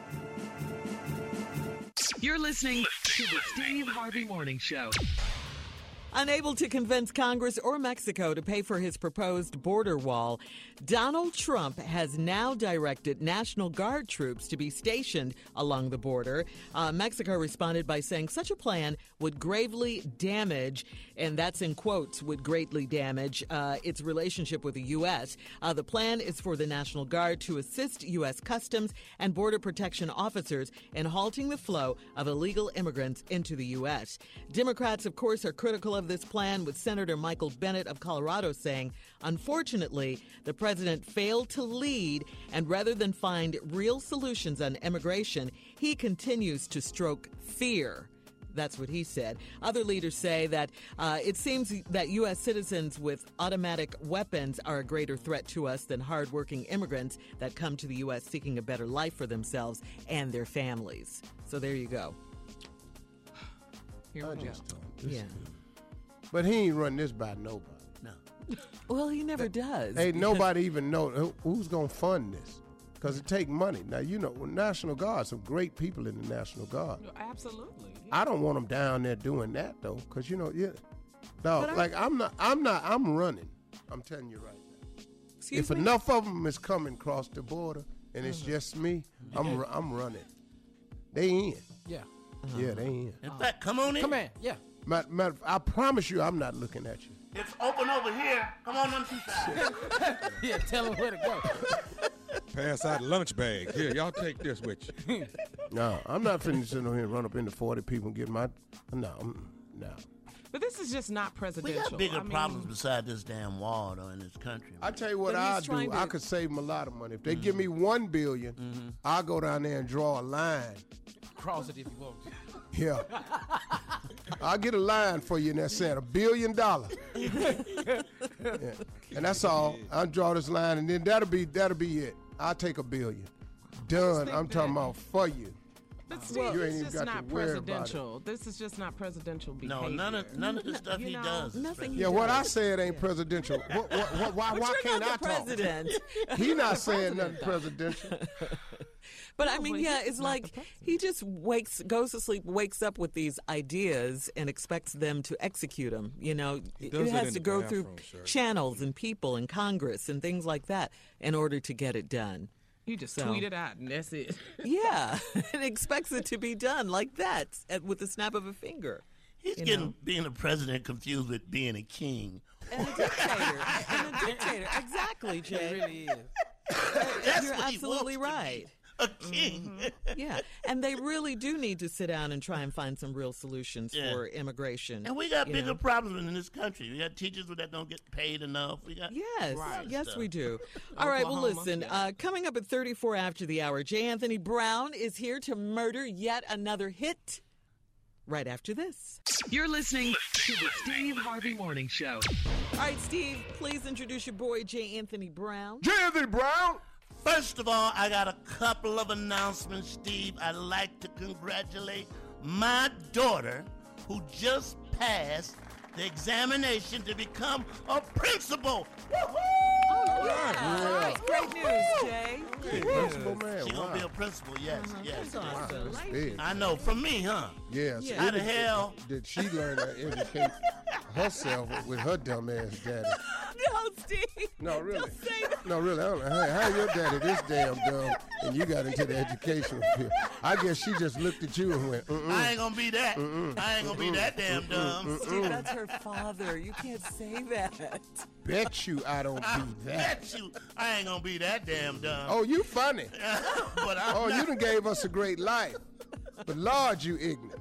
You're listening to the Steve Harvey Morning Show. Unable to convince Congress or Mexico to pay for his proposed border wall, Donald Trump has now directed National Guard troops to be stationed along the border. Mexico responded by saying such a plan would gravely damage, and that's in quotes, would greatly damage its relationship with the U.S. The plan is for the National Guard to assist U.S. Customs and Border Protection officers in halting the flow of illegal immigrants into the U.S. Democrats, of course, are critical of this plan, with Senator Michael Bennet of Colorado saying, unfortunately, the president failed to lead, and rather than find real solutions on immigration, he continues to stroke fear. That's what he said. Other leaders say that it seems that U.S. citizens with automatic weapons are a greater threat to us than hardworking immigrants that come to the U.S. seeking a better life for themselves and their families. So there you go. Here we go. Yeah. But he ain't run this by nobody. No. Well, he never does. Hey, nobody even know who's going to fund this, because it take money. Now, you know, National Guard, some great people in the National Guard. Absolutely. Yeah. I don't want them down there doing that, though, because, you know, I'm running. I'm telling you right now. If enough of them is coming across the border and it's just me, I'm running. They in. Yeah. Yeah, they in. In fact, come on in. Come in, yeah. Matter, I promise you, I'm not looking at you. It's open over here. Come on, them two sides. Yeah, tell them where to go. Pass out lunch bag. Here, y'all take this with you. No, I'm not finna sit on here and run up into 40 people and get my. No, now. But this is just not We presidential. got bigger problems beside this damn wall, though, in this country. I tell you what I do. I could save them a lot of money. If they give me $1 billion, I'll go down there and draw a line. Cross it if you want to. Yeah. I'll get a line for you in there saying $1 billion. Yeah. And that's all. I'll draw this line, and then that'll be it. I'll take $1 billion. Done. I'm talking about for you. But Steve, you ain't this even is got not to worry about it. presidential. This is just not presidential behavior. No, none of the stuff he does. Nothing. Yeah, what I said ain't presidential. Why can't I talk? President. He not saying nothing presidential. But I mean, yeah, it's like he just goes to sleep, wakes up with these ideas and expects them to execute them. You know, it has to go through channels and people and Congress and things like that in order to get it done. You just tweet it out and that's it. Yeah, and expects it to be done like that with the snap of a finger. He's getting being a president confused with being a king. And a dictator. Exactly, Jay. It really is. You're absolutely right. A king. Yeah, and they really do need to sit down and try and find some real solutions for immigration. And we got bigger problems in this country. We got teachers that don't get paid enough. We got yes, we do. All right, well, listen, coming up at 34 after the hour, J. Anthony Brown is here to murder yet another hit right after this. You're listening to the Steve Harvey Morning Show. All right, Steve, please introduce your boy, J. Anthony Brown. J. Anthony Brown! First of all, I got a couple of announcements, Steve. I'd like to congratulate my daughter who just passed the examination to become a principal. Woohoo! Oh, yeah. That's great news, Jay. Hey, principal, man. She's going to be a principal, yes. That's awesome. That's big. I know, from me, huh? Yes. How the hell did she learn to educate herself with her dumb ass daddy? No, Steve. No, really. Don't say that. No, really. I don't know. How your daddy this damn dumb and you got into the educational field? I guess she just looked at you and went, I ain't going to be that. I ain't going to be that damn dumb. Steve, that's her father. You can't say that. Bet you I don't be that. Bet you I ain't going to be that damn dumb. Oh, you funny. But I'm you done gave us a great life. But Lord, you ignorant.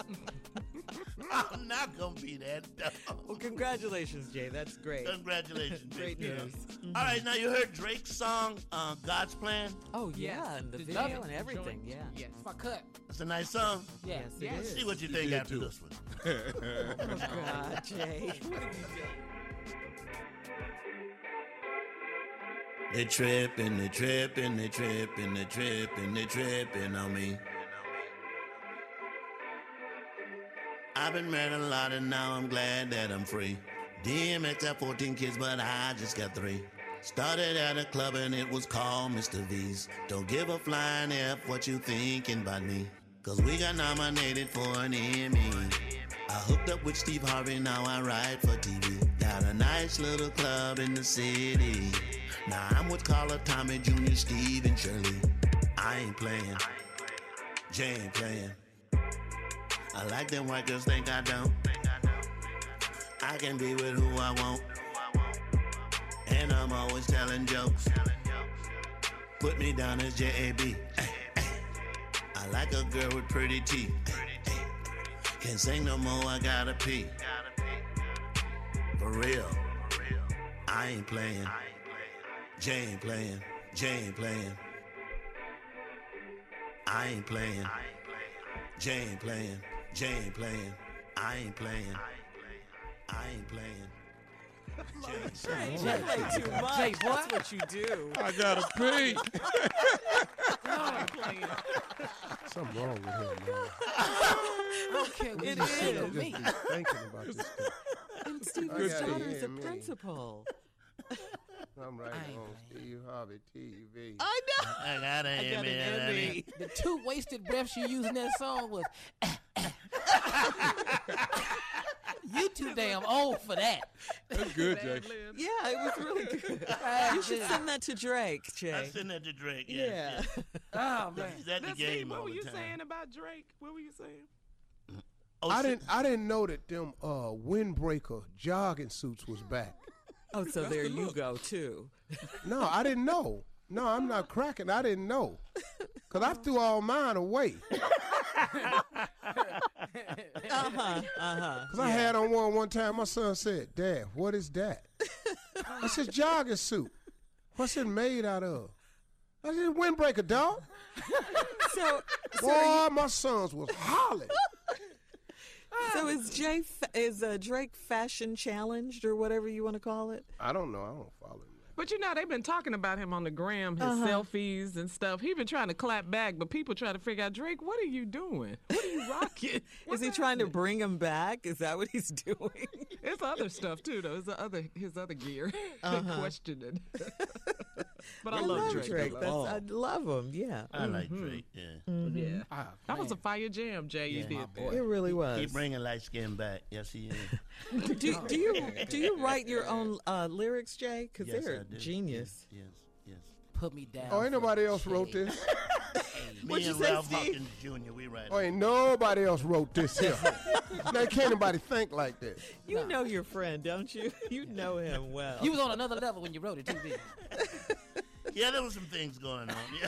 I'm not going to be that dumb. Well, congratulations, Jay. That's great. Congratulations. Great big news. girl. All right, now you heard Drake's song, God's Plan? Oh, yeah, and the video and everything, yeah. Yes, my cut. It's a nice song. Yes, it is. See what you think after this one. Oh, God, Jay. They tripping, they tripping, they tripping, they tripping, they tripping on me. I've been married a lot and now I'm glad that I'm free. DMX got 14 kids, but I just got 3. Started at a club and it was called Mr. V's. Don't give a flying F what you thinking about me. Cause we got nominated for an Emmy. I hooked up with Steve Harvey, now I write for TV. Got a nice little club in the city. Now I'm with Carla, Tommy Jr., Steve, and Shirley. I ain't playing. Jay ain't playing. I like them white girls think I don't. I can be with who I want. And I'm always telling jokes. Put me down as J.A.B. I like a girl with pretty teeth. Can't sing no more, I gotta pee. For real, I ain't playing. Jay ain't playing. Jay ain't playing. I ain't playing. Jay ain't playing. Jay ain't playing. I ain't playing. I ain't playing. Jay, you play too much. Jay, what? That's what you do. I gotta pee. Something wrong with him, man. Okay, It Just is. be thinking about this stuff. And Steve's I gotta daughter's hear a me. principal. I'm right on Steve Harvey TV. I know. I got an I got an Emmy. Emmy. The 2 wasted breaths you used in that song was. You too damn old for that. That's good, Jay. Yeah, it was really good. You should send that to Drake, Jay. I send that to Drake. Yes, Yeah. yes. Oh man. He's at the Now, game Steve, what all were the you time. saying about Drake? What were you saying? Oh, I didn't know that them windbreaker jogging suits was back. Oh, so there you go, too. No, I didn't know. No, I'm not cracking. I didn't know. Because I threw all mine away. Because I had on one time, my son said, Dad, what is that? I said, jogging suit. What's it made out of? I said, windbreaker, dog. Boy, my sons was hollering. So is Drake fashion challenged or whatever you want to call it? I don't know. I don't follow him. But you know, they've been talking about him on the gram, his selfies and stuff. He's been trying to clap back, but people try to figure out, Drake, what are you doing? What are you rocking? Is he trying to bring him back? Is that what he's doing? It's other stuff, too, though. It's his other gear. Questioning. But I love Drake. I love him, yeah. I like Drake, yeah. Yeah. That was a fire jam, Jay. You did that. It really was. Keep bringing light skin back. Yes, he is. Do you write your own lyrics, Jay? Because Yes, they're I do. genius. Yes. Put me down. Oh, ain't nobody else wrote this? Me and Ralph Hawkins Jr., we write Oh, ain't nobody else wrote this here. Now, can't nobody think like this. You know your friend, don't you? You know him well. You was on another level when you wrote it, too, didn't you? Yeah, there was some things going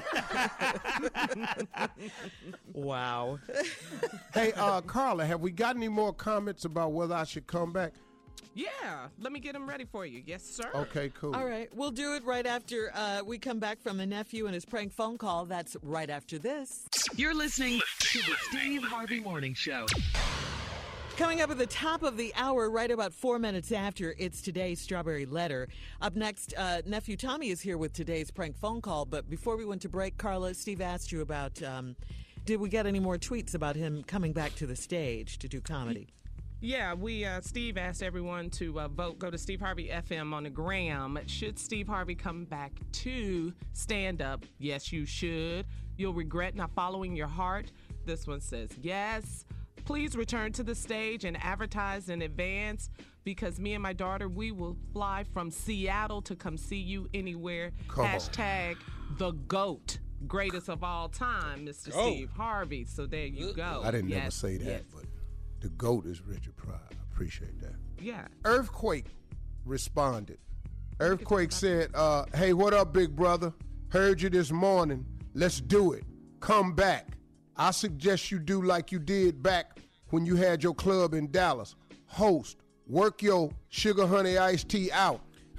on. Yeah. Wow. Hey, Carla, have we got any more comments about whether I should come back? Yeah, let me get him ready for you. Yes, sir. Okay, cool. All right, we'll do it right after we come back from the nephew and his prank phone call. That's right after this. You're listening to the Steve Harvey Morning Show. Coming up at the top of the hour, right about 4 minutes after, it's today's Strawberry Letter. Up next, Nephew Tommy is here with today's prank phone call. But before we went to break, Carla, Steve asked you about, did we get any more tweets about him coming back to the stage to do comedy? Yeah, Steve asked everyone to vote. Go to Steve Harvey FM on the gram. Should Steve Harvey come back to stand up? Yes, you should. You'll regret not following your heart. This one says yes. Please return to the stage and advertise in advance because me and my daughter, we will fly from Seattle to come see you anywhere. Hashtag the GOAT, greatest of all time, Mr. Steve Harvey. So there you go. I didn't never say that, but the GOAT is Richard Pryor. I appreciate that. Yeah. Earthquake responded. Earthquake said, hey, what up, big brother? Heard you this morning. Let's do it. Come back. I suggest you do like you did back when you had your club in Dallas. Host, work your sugar honey iced tea out.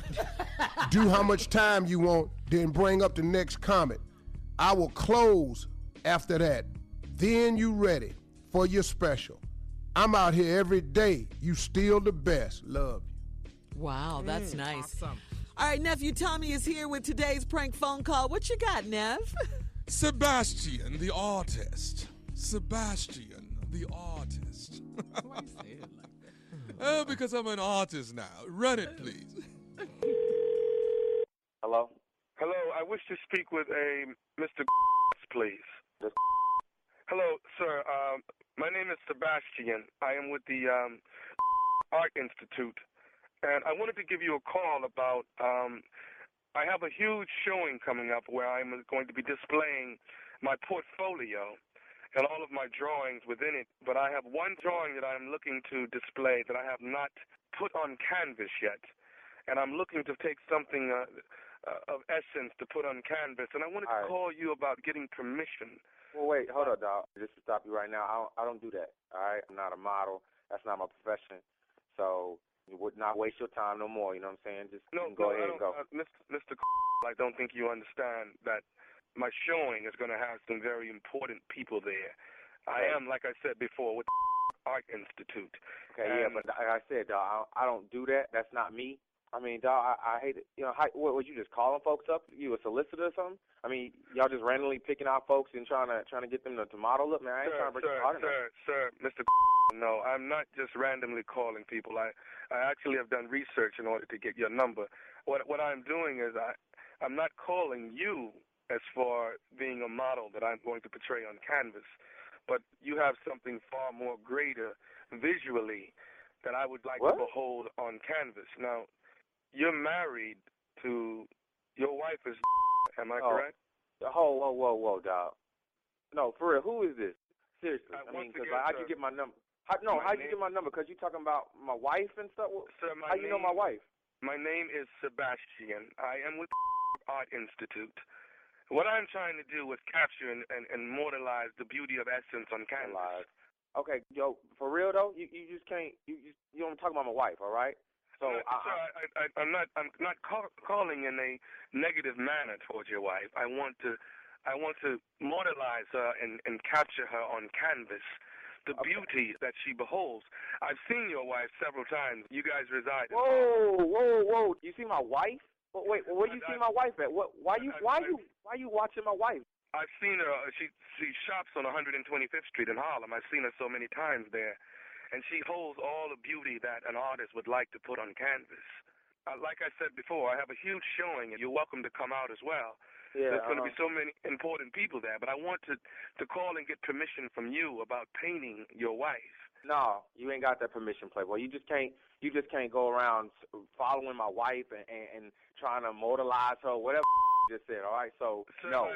Do how much time you want, then bring up the next comment. I will close after that. Then you ready for your special. I'm out here every day. You still the best. Love you. Wow, that's nice. Awesome. All right, Nephew Tommy is here with today's prank phone call. What you got, Nev? Sebastian, the artist. Sebastian, the artist. Why you say it like that? Because I'm an artist now. Run it, please. Hello? Hello, I wish to speak with a Mr. please. Hello, sir. My name is Sebastian. I am with the Art Institute, and I wanted to give you a call about I have a huge showing coming up where I'm going to be displaying my portfolio and all of my drawings within it, but I have one drawing that I'm looking to display that I have not put on canvas yet, and I'm looking to take something of essence to put on canvas, and I wanted to call you about getting permission. Well, wait, hold up, dog. Just to stop you right now, I don't do that, all right? I'm not a model. That's not my profession. So you would not waste your time no more, you know what I'm saying? Just go ahead and go. Mr. I don't think you understand that my showing is going to have some very important people there. I am, like I said before, with the Art Institute. Okay, yeah, but like I said, dog, I don't do that. That's not me. I mean, dog, I hate it. You know, what was you just calling folks up? You a solicitor or something? I mean, y'all just randomly picking out folks and trying to get them to model up? Man, I ain't trying to break your heart. Sir, Mr. No, I'm not just randomly calling people. I actually have done research in order to get your number. What I'm doing is I'm not calling you as for being a model that I'm going to portray on canvas, but you have something far more greater visually that I would like to behold on canvas. Now, you're married to your wife is am I correct? Whoa, dog. No, for real, who is this? Seriously, I mean, because how'd you get my number? How'd you get my number? Because you talking about my wife and stuff? Sir, how you know my wife? My name is Sebastian. I am with Art Institute. What I'm trying to do is capture and immortalize the beauty of essence on canvas. Okay, yo, for real though, you just can't. You don't talk about my wife, all right? So I'm not calling in a negative manner towards your wife. I want to modelize her and capture her on canvas. The beauty that she beholds. I've seen your wife several times. You guys reside. Whoa! You see my wife? Wait, where you see my wife at? Why you watching my wife? I've seen her. She shops on 125th Street in Harlem. I've seen her so many times there, and she holds all the beauty that an artist would like to put on canvas. Like I said before, I have a huge showing, and you're welcome to come out as well. Yeah, There's going to be so many important people there, but I want to call and get permission from you about painting your wife. No, you ain't got that permission, Playboy. You just can't go around following my wife and trying to modelize her, whatever you just said. All right, so no.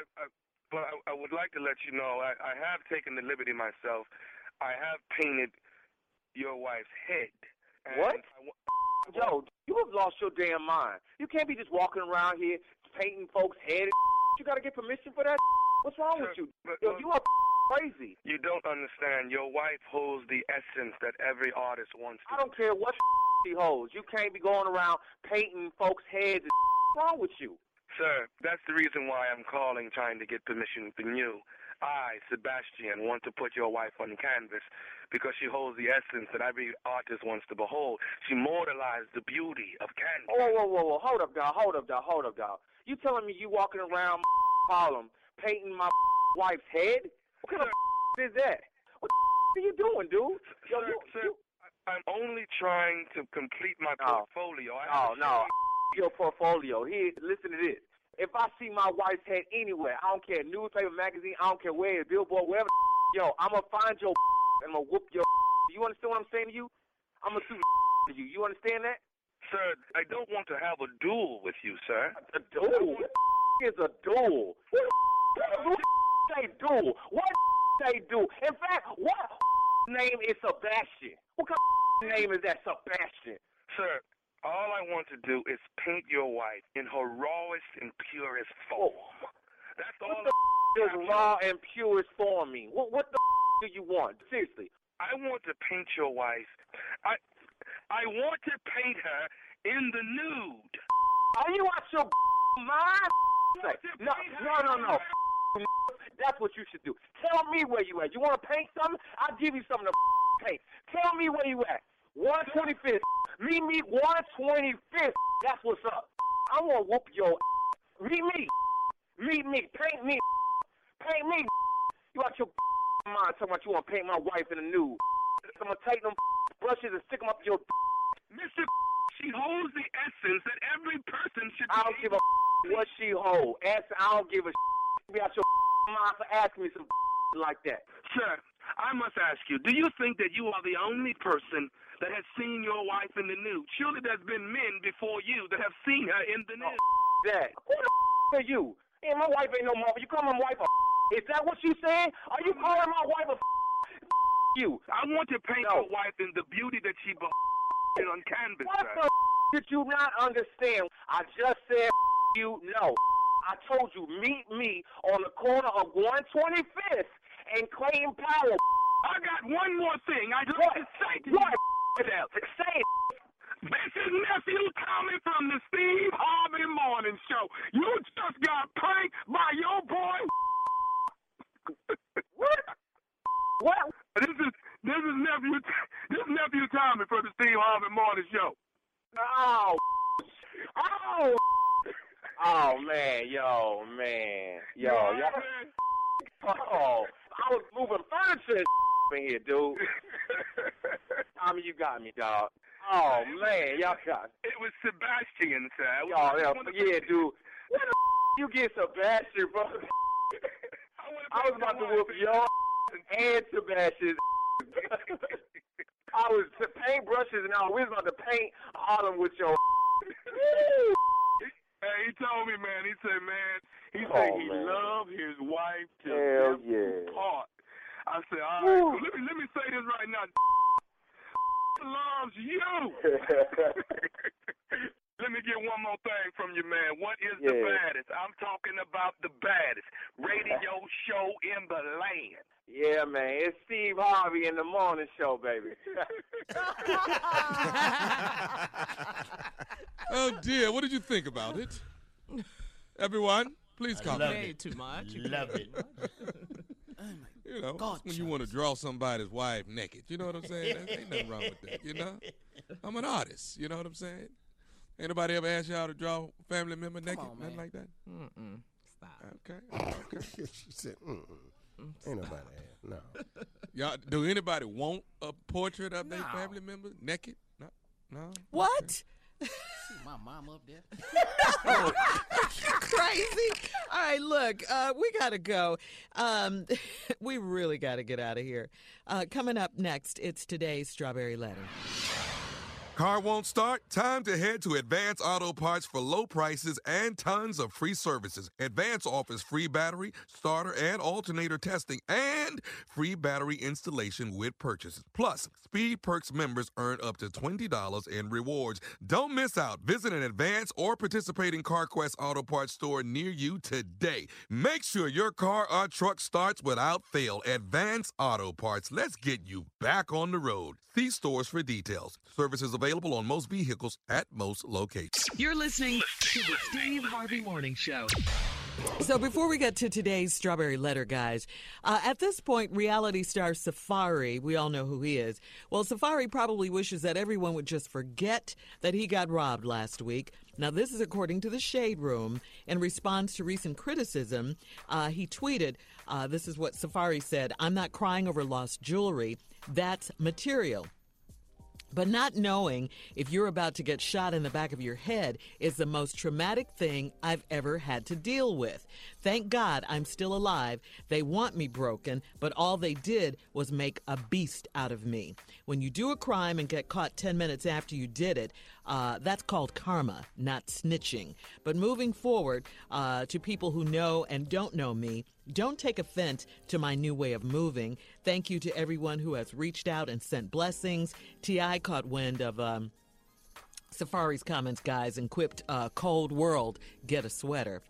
I would like to let you know I have taken the liberty myself. I have painted your wife's head. What? Yo, you have lost your damn mind. You can't be just walking around here painting folks' head. You got to get permission for that. What's wrong with you? Yo, you are crazy. You don't understand. Your wife holds the essence that every artist wants to. I don't care what she holds. You can't be going around painting folks' heads. What's wrong with you? Sir, that's the reason why I'm calling, trying to get permission from you. I, Sebastian, want to put your wife on canvas because she holds the essence that every artist wants to behold. She mortalized the beauty of canvas. Whoa. Hold up, dog. You telling me you walking around Harlem painting my wife's head? What kind of is that? What are you doing, dude? Sir, I'm only trying to complete my portfolio. No. Your portfolio. Here, listen to this. If I see my wife's head anywhere, I don't care, newspaper, magazine, I don't care where it's, billboard, wherever, yo, I'm going to find your and I'm going to whoop your. You understand what I'm saying to you? I'm going to sue you. You understand that? Sir, I don't want to have a duel with you, sir. A duel? What is a duel? What say duel? What say duel? In fact, what name is Sebastian? What kind of name is that, Sebastian? Sir, all I want to do is paint your wife in her rawest and purest form. That's all. What the does raw and purest form mean? What the do you want? Seriously. I want to paint your wife. I want to paint her in the nude. Are you out your mind? No. That's what you should do. Tell me where you at. You want to paint something? I'll give you something to paint. Tell me where you at. 125th. Meet me 125th. That's what's up. I want to whoop your Meet me. Paint me. You out your mind talking about you want to paint my wife in the nude. I'm going to take them brushes and stick them up your Mr. She holds the essence that every person should I don't give a what she holds. I don't give a be out your mind for asking me some like that. Sir, I must ask you, do you think that you are the only person that has seen your wife in the nude? Surely there's been men before you that have seen her in the nude. That. Who the are you? Hey, my wife ain't no mother. You call my wife a Is that what you saying? Are you calling my wife a you? I want to paint your wife in the beauty that she on canvas. What the did you not understand? I just said you no. I told you meet me on the corner of 125th and Clayton Powell. I got one more thing I'd like to say to you. Say it. This is Nephew Tommy from the Steve Harvey Morning Show. You just got pranked by your boy. What? This is nephew Tommy from the Steve Harvey Morning Show. Oh man, yo. Oh, I was moving furniture in here, dude. Tommy, you got me, dog. Oh man, y'all got me. It was Sebastian, sir. Yeah, dude. Where the you get Sebastian, bro? I was about to whoop your and Sebastian. I was paint brushes and we was about to paint Autumn with your. Hey, he told me, man. He said he loved his wife to death part. I said, all right, so let me say this right now. Loves you. Let me get one more thing from you, man. What is the baddest? I'm talking about the baddest radio show in the land. Yeah, Yeah, man. It's Steve Harvey in the morning show, baby. Oh, dear. What did you think about it? Everyone, please comment. Way too much. Love it. You know, that's when you want to draw somebody's wife naked. You know what I'm saying? Ain't nothing wrong with that, you know? I'm an artist. You know what I'm saying? Anybody ever ask y'all to draw a family member naked? on, Nothing man. like that? Stop. Okay. She said, Ain't nobody asked. No. Y'all, do anybody want a portrait of their family member naked? No? What? See my mom up there. Crazy. All right, look, we got to go. We really got to get out of here. Coming up next, it's today's Strawberry Letter. Car won't start? Time to head to Advance Auto Parts for low prices and tons of free services. Advance offers free battery, starter, and alternator testing and free battery installation with purchases. Plus, Speed Perks members earn up to $20 in rewards. Don't miss out. Visit an Advance or participating CarQuest Auto Parts store near you today. Make sure your car or truck starts without fail. Advance Auto Parts. Let's get you back on the road. See stores for details. Services available on most vehicles at most locations. You're listening to the Steve Harvey Morning Show. So before we get to today's Strawberry Letter, guys, at this point, reality star Safari, we all know who he is. Well, Safari probably wishes that everyone would just forget that he got robbed last week. Now, this is according to the Shade Room. In response to recent criticism, he tweeted, this is what Safari said, "I'm not crying over lost jewelry. That's material. But not knowing if you're about to get shot in the back of your head is the most traumatic thing I've ever had to deal with. Thank God I'm still alive. They want me broken, but all they did was make a beast out of me. When you do a crime and get caught 10 minutes after you did it, that's called karma, not snitching. But moving forward, to people who know and don't know me, don't take offense to my new way of moving. Thank you to everyone who has reached out and sent blessings. T.I. caught wind of Safari's comments, guys, and quipped, cold world, get a sweater.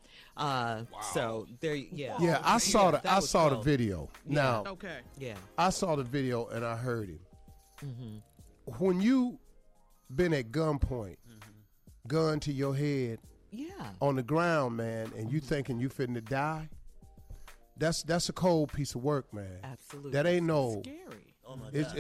So there, yeah. Yeah, I saw the video. Yeah. Now, Okay. Yeah. I saw the video and I heard him. Mm-hmm. When you been at gunpoint, gun to your head, on the ground, man, and you thinking you finna die, that's a cold piece of work, man. Absolutely. That ain't no. Scary. Oh my God.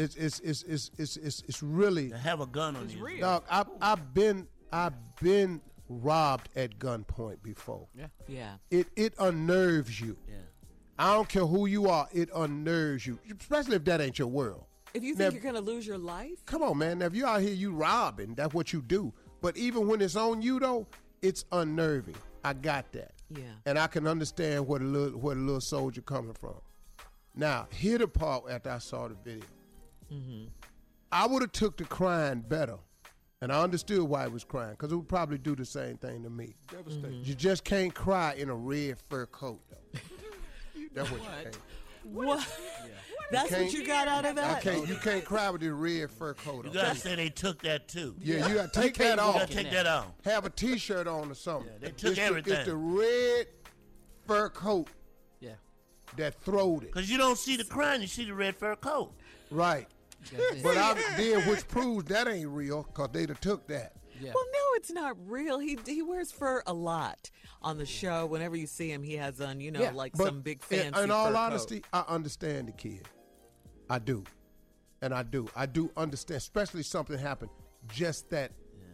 It's really. To have a gun on you. Dog, I've been robbed at gunpoint before. Yeah. It unnerves you. Yeah. I don't care who you are, it unnerves you, especially if that ain't your world. If you think you're going to lose your life? Come on, man. Now, if you out here, you robbing, that's what you do. But even when it's on you, though, it's unnerving. I got that. Yeah. And I can understand where the little soldier coming from. Now, hear the part after I saw the video. Mm-hmm. I would have took the crying better. And I understood why he was crying, because it would probably do the same thing to me. Devastating. You just can't cry in a red fur coat, though. That's what you can't. What? That's what you got out of that? You can't cry with the red fur coat on. You gotta say they took that too. Yeah, you gotta take that off. You gotta take that off. Have a T-shirt on or something. Yeah, they took everything. It's the red fur coat. Yeah. That throwed it. Cause you don't see the crime, you see the red fur coat. Right. But which proves that ain't real, cause they done took that. Yeah. Well, no, it's not real. He wears fur a lot on the show. Whenever you see him, he has on, like But some big fancy in all fur honesty, coat. I understand the kid. I do. And I do understand, especially something happened just that,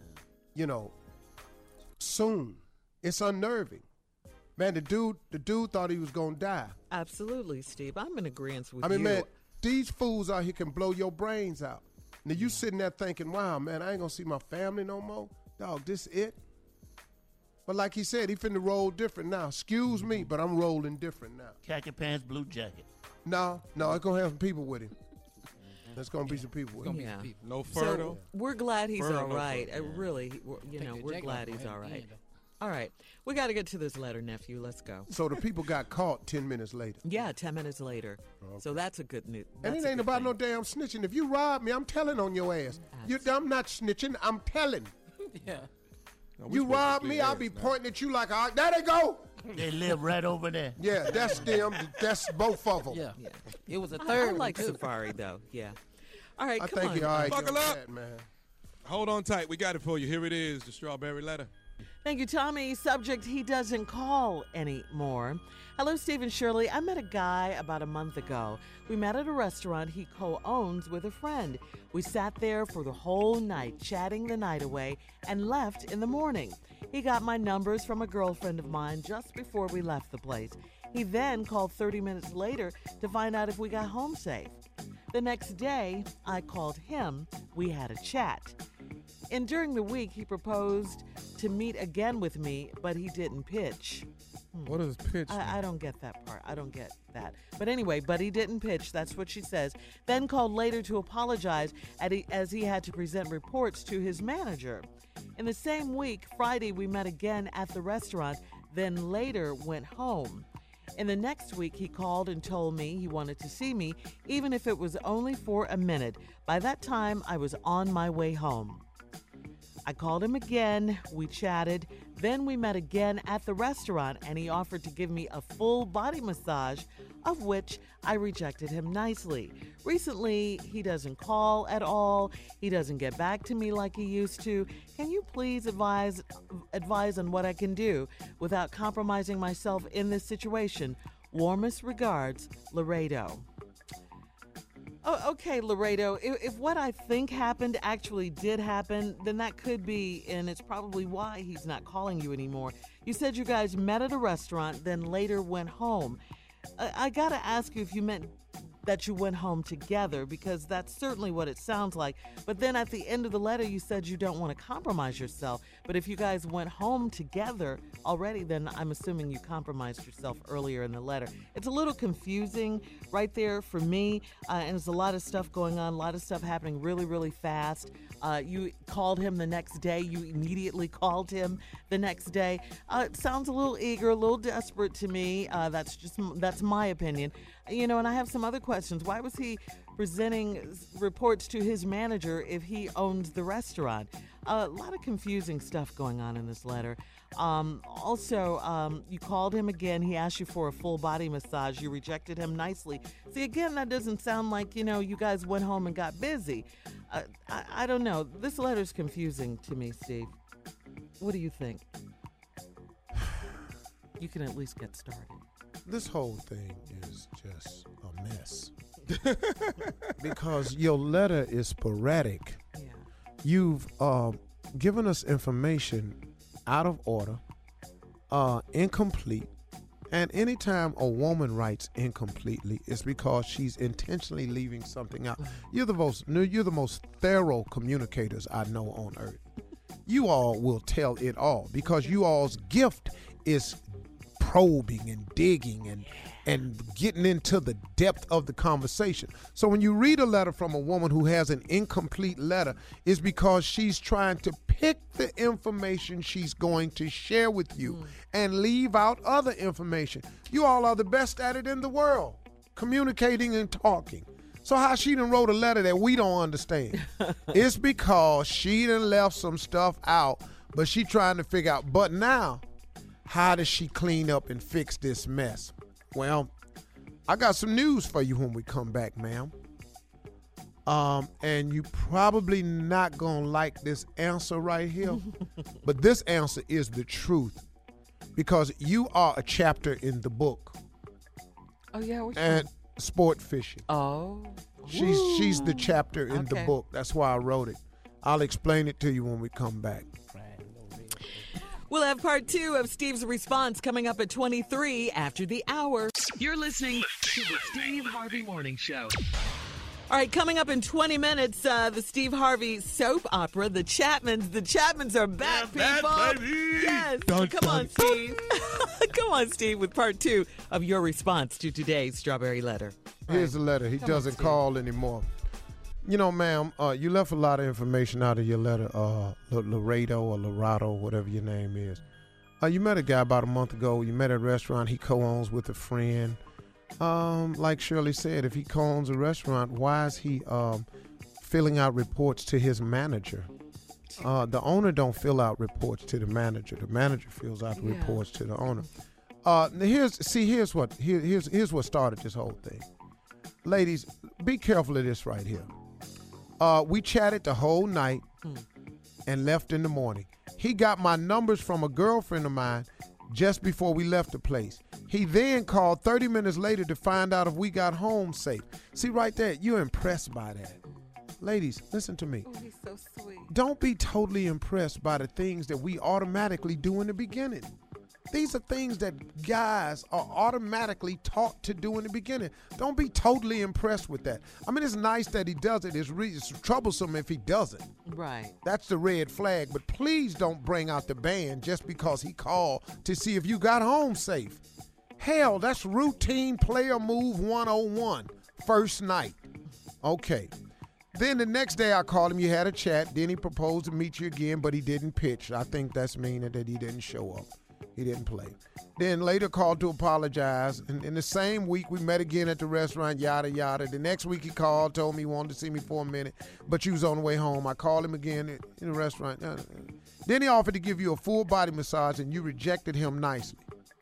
soon. It's unnerving. Man, the dude thought he was going to die. Absolutely, Steve. I'm in agreement with you. I mean, man, these fools out here can blow your brains out. Now, you sitting there thinking, wow, man, I ain't going to see my family no more. Dog, this it? But like he said, he finna roll different now. Excuse me, but I'm rolling different now. Khaki pants, blue jacket. No, it's going to have some people with him. There's going to be some people with him. Yeah. No fur, though? We're glad he's Fur, all no right. fur. Really, we're glad he's all right. All right. We got to get to this letter, nephew. Let's go. So the people got caught 10 minutes later. Yeah, 10 minutes later. Okay. So that's a good news. And it ain't about no damn snitching. If you rob me, I'm telling on your ass. I'm not snitching. I'm telling. Yeah. You rob me, I'll be pointing at you like, there they go. They live right over there. Yeah, that's them. That's both of them. Yeah. It was a I third like one, too. Safari, though. Yeah. All right, I come think on. you're all right. Buckle up. That, man. Hold on tight. We got it for you. Here it is, the strawberry letter. Thank you, Tommy. Subject, he doesn't call anymore. Hello, Steve and Shirley. I met a guy about a month ago. We met at a restaurant he co-owns with a friend. We sat there for the whole night, chatting the night away, and left in the morning. He got my numbers from a girlfriend of mine just before we left the place. He then called 30 minutes later to find out if we got home safe. The next day, I called him. We had a chat. And during the week, he proposed to meet again with me, but he didn't pitch. What is pitch? I don't get that part. I don't get that. But anyway, but he didn't pitch. That's what she says. Then called later to apologize as he had to present reports to his manager. In the same week, Friday, we met again at the restaurant, then later went home. In the next week, he called and told me he wanted to see me, even if it was only for a minute. By that time, I was on my way home. I called him again, we chatted, then we met again at the restaurant, and he offered to give me a full body massage, of which I rejected him nicely. Recently, he doesn't call at all. He doesn't get back to me like he used to. Can you please advise on what I can do without compromising myself in this situation? Warmest regards, Laredo. Oh, okay, Laredo, if what I think happened actually did happen, then that could be, and it's probably why he's not calling you anymore. You said you guys met at a restaurant, then later went home. I gotta ask you if you meant that you went home together, because that's certainly what it sounds like. But then at the end of the letter, you said you don't want to compromise yourself. But if you guys went home together already, then I'm assuming you compromised yourself earlier in the letter. It's a little confusing right there for me, and there's a lot of stuff going on, a lot of stuff happening really, really fast. You called him the next day. You immediately called him the next day. It sounds a little eager, a little desperate to me. That's my opinion. You know, and I have some other questions. Why was he presenting reports to his manager if he owns the restaurant? A lot of confusing stuff going on in this letter. Also, you called him again. He asked you for a full body massage. You rejected him nicely. See, again, that doesn't sound like, you guys went home and got busy. I don't know. This letter's confusing to me, Steve. What do you think? You can at least get started. This whole thing is just a mess. Because your letter is sporadic. Yeah. You've given us information out of order, incomplete, and anytime a woman writes incompletely, it's because she's intentionally leaving something out. You're the most thorough communicators I know on earth. You all will tell it all because you all's gift is probing and digging and getting into the depth of the conversation. So when you read a letter from a woman who has an incomplete letter, it's because she's trying to pick the information she's going to share with you and leave out other information. You all are the best at it in the world, communicating and talking. So how she done wrote a letter that we don't understand? It's because she done left some stuff out, but she trying to figure out, but now, how does she clean up and fix this mess? Well, I got some news for you when we come back, ma'am. And you probably not gonna like this answer right here, but this answer is the truth because you are a chapter in the book. Oh yeah, which and sport fishing. Oh, she's the chapter in the Okay. book. That's why I wrote it. I'll explain it to you when we come back. We'll have part 2 of Steve's response coming up at 23 after the hour. You're listening to the Steve Harvey Morning Show. All right, coming up in 20 minutes, the Steve Harvey soap opera, The Chapmans. The Chapmans are back, people. Yes. Come on, Steve. Come on, Steve, with part 2 of your response to today's Strawberry Letter. Here's the letter. He doesn't call anymore. You know, ma'am, you left a lot of information out of your letter, Laredo or Lorado, whatever your name is. You met a guy about a month ago. You met at a restaurant he co-owns with a friend. Like Shirley said, if he co-owns a restaurant, why is he filling out reports to his manager? The owner don't fill out reports to the manager. The manager fills out the reports to the owner. Here's what started this whole thing. Ladies, be careful of this right here. We chatted the whole night and left in the morning. He got my numbers from a girlfriend of mine just before we left the place. He then called 30 minutes later to find out if we got home safe. See right there, you're impressed by that. Ladies, listen to me. Oh, he's so sweet. Don't be totally impressed by the things that we automatically do in the beginning. These are things that guys are automatically taught to do in the beginning. Don't be totally impressed with that. I mean, it's nice that he does it. It's troublesome if he doesn't. Right. That's the red flag. But please don't bring out the band just because he called to see if you got home safe. Hell, that's routine player move 101, first night. Okay. Then the next day I called him. You had a chat. Then he proposed to meet you again, but he didn't pitch. I think that's meaning that he didn't show up. He didn't play. Then later called to apologize. And in the same week, we met again at the restaurant, yada, yada. The next week he called, told me he wanted to see me for a minute, but you was on the way home. I called him again in the restaurant. Then he offered to give you a full body massage, and you rejected him nicely.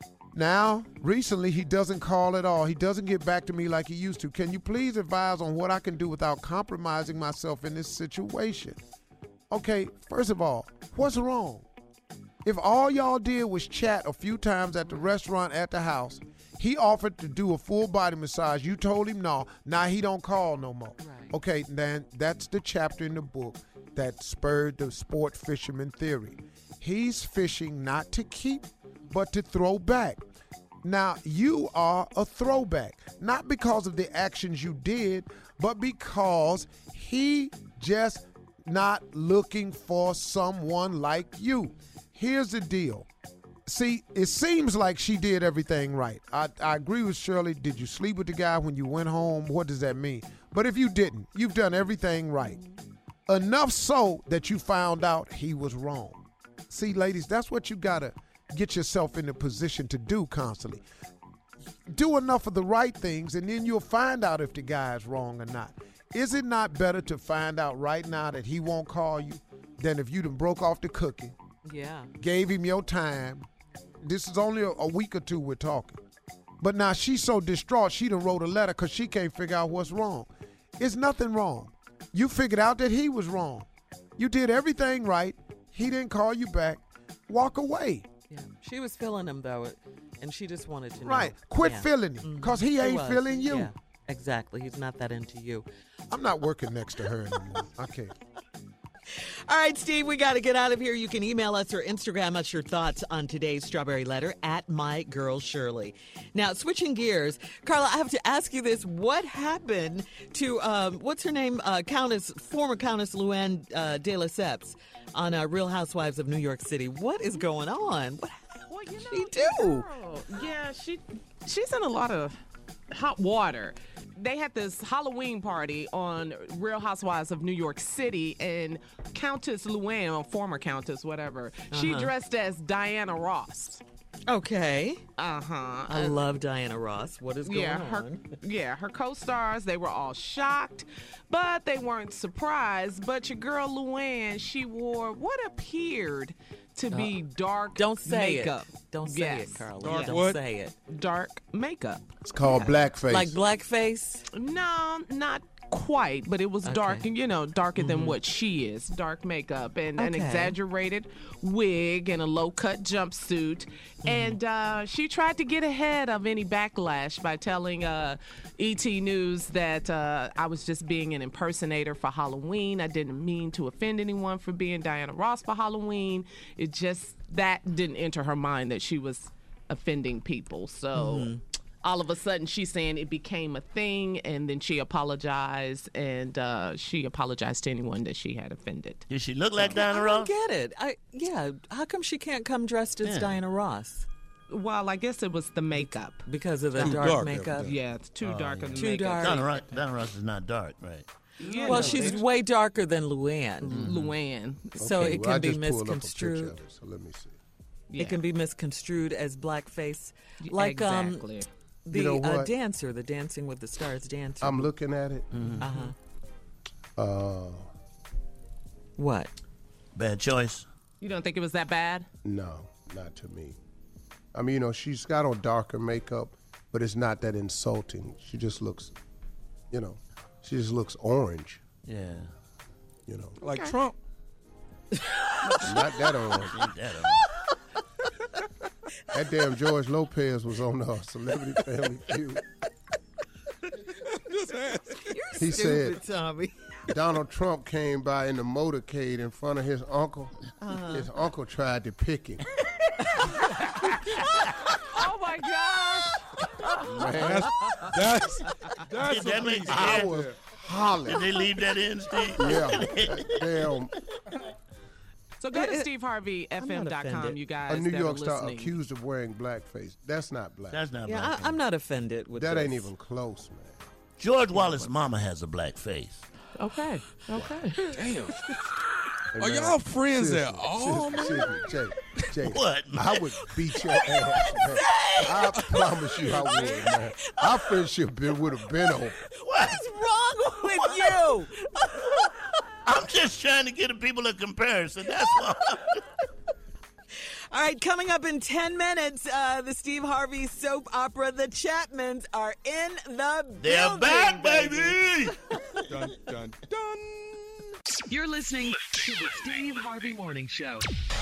Now, recently, he doesn't call at all. He doesn't get back to me like he used to. Can you please advise on what I can do without compromising myself in this situation? Okay, first of all, what's wrong? If all y'all did was chat a few times at the restaurant, at the house, he offered to do a full body massage. You told him no. Now he don't call no more. Right. Okay, then that's the chapter in the book that spurred the sport fisherman theory. He's fishing not to keep, but to throw back. Now, you are a throwback, not because of the actions you did, but because he just not looking for someone like you. Here's the deal. See, it seems like she did everything right. I agree with Shirley. Did you sleep with the guy when you went home? What does that mean? But if you didn't, you've done everything right. Enough so that you found out he was wrong. See, ladies, that's what you got to get yourself in a position to do constantly. Do enough of the right things, and then you'll find out if the guy is wrong or not. Is it not better to find out right now that he won't call you than if you done broke off the cookie? Yeah. Gave him your time. This is only a week or two we're talking. But now she's so distraught, she done wrote a letter because she can't figure out what's wrong. It's nothing wrong. You figured out that he was wrong. You did everything right. He didn't call you back. Walk away. Yeah. She was feeling him, though, and she just wanted to know. Right. Quit feeling him because he ain't feeling you. Yeah, exactly. He's not that into you. I'm not working next to her anymore. I can't. All right, Steve, we got to get out of here. You can email us or Instagram us your thoughts on today's Strawberry Letter at MyGirlShirley. Now, switching gears, Carla, I have to ask you this. What happened to, what's her name, former Countess Luann de Lesseps on Real Housewives of New York City? What is going on? What did she do? Yeah, she's in a lot of hot water. They had this Halloween party on Real Housewives of New York City, and Countess Luann, or former Countess, whatever, she dressed as Diana Ross. Okay. I love Diana Ross. What is going on? Her co-stars, they were all shocked, but they weren't surprised. But your girl Luann, she wore what appeared to be dark makeup. Don't say it, Carla. Don't say it. Dark makeup. It's called blackface. Like blackface? No, not quite, but it was dark, and darker than what she is. Dark makeup and an exaggerated wig and a low-cut jumpsuit. And she tried to get ahead of any backlash by telling ET News that I was just being an impersonator for Halloween. I didn't mean to offend anyone for being Diana Ross for Halloween. It just, that didn't enter her mind that she was offending people. So all of a sudden she's saying it became a thing, and then she apologized, and she apologized to anyone that she had offended. Did she look like Diana Ross? I get it. How come she can't come dressed as Diana Ross? Well, I guess it was the makeup. Because of the dark makeup? Yeah, it's too dark of the too makeup. Dark. Diana Ross is not dark, right? Yeah, well, she's way darker than Luann. Luann. So it can be misconstrued. So let me see. It can be misconstrued as blackface. Like exactly. The dancer, the Dancing with the Stars dancer. I'm looking at it. What? Bad choice. You don't think it was that bad? No, not to me. I mean, she's got on darker makeup, but it's not that insulting. She just looks, she just looks orange. Yeah. Like Trump. Not that orange. Ain't that That damn George Lopez was on Celebrity Family Feud. He Stupid, said, Tommy. Donald Trump came by in the motorcade in front of his uncle. His uncle tried to pick him. Oh my gosh. Man, that makes I sense. was hollering. Did they leave that in, Steve? Yeah. Damn. So go to SteveHarveyFM.com, you guys. A New that York are star listening. accused of wearing blackface. That's not black. That's not Yeah, black. I'm not offended with That this. ain't even close, man. George Wallace's mama has a black face. Okay. Damn. Hey, Are man, y'all friends seriously, at all, man? seriously, Jay, What, man? I would beat your ass, man. I promise you I would, man. Our friendship would have been over. What's wrong with you? I'm just trying to get the people a comparison. That's all. All right, coming up in 10 minutes, the Steve Harvey soap opera, The Chapmans, are in the They're building, back, baby. Dun, dun, dun. You're listening to the Steve Harvey Morning Show.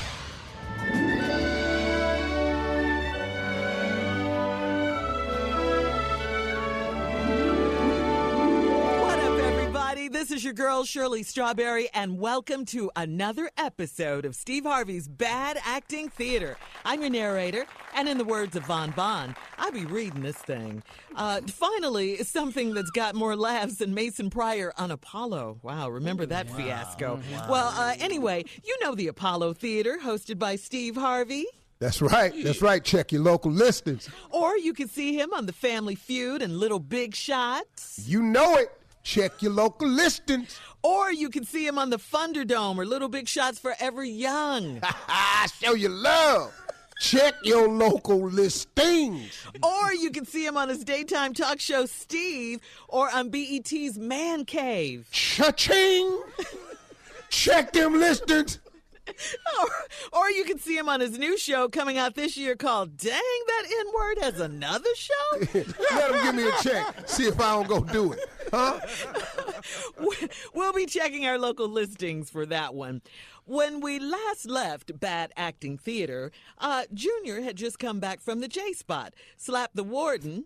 What up, everybody? This is your girl, Shirley Strawberry, and welcome to another episode of Steve Harvey's Bad Acting Theater. I'm your narrator, and in the words of Von Bon, I'll be reading this thing. Finally, something that's got more laughs than Mason Pryor on Apollo. Wow, remember that fiasco. Wow. Well, anyway, you know the Apollo Theater, hosted by Steve Harvey. That's right. That's right. Check your local listings. Or you can see him on The Family Feud and Little Big Shots. You know it. Check your local listings. Or you can see him on the Thunderdome or Little Big Shots Forever Young. Show your love. Check your local listings. Or you can see him on his daytime talk show, Steve, or on BET's Man Cave. Cha-ching. Check them listings. Or you can see him on his new show coming out this year called Dang, That N-Word Has Another Show? Let him give me a check. See if I don't go do it. Huh? We'll be checking our local listings for that one. When we last left Bad Acting Theater, Junior had just come back from the J-Spot, slapped the warden,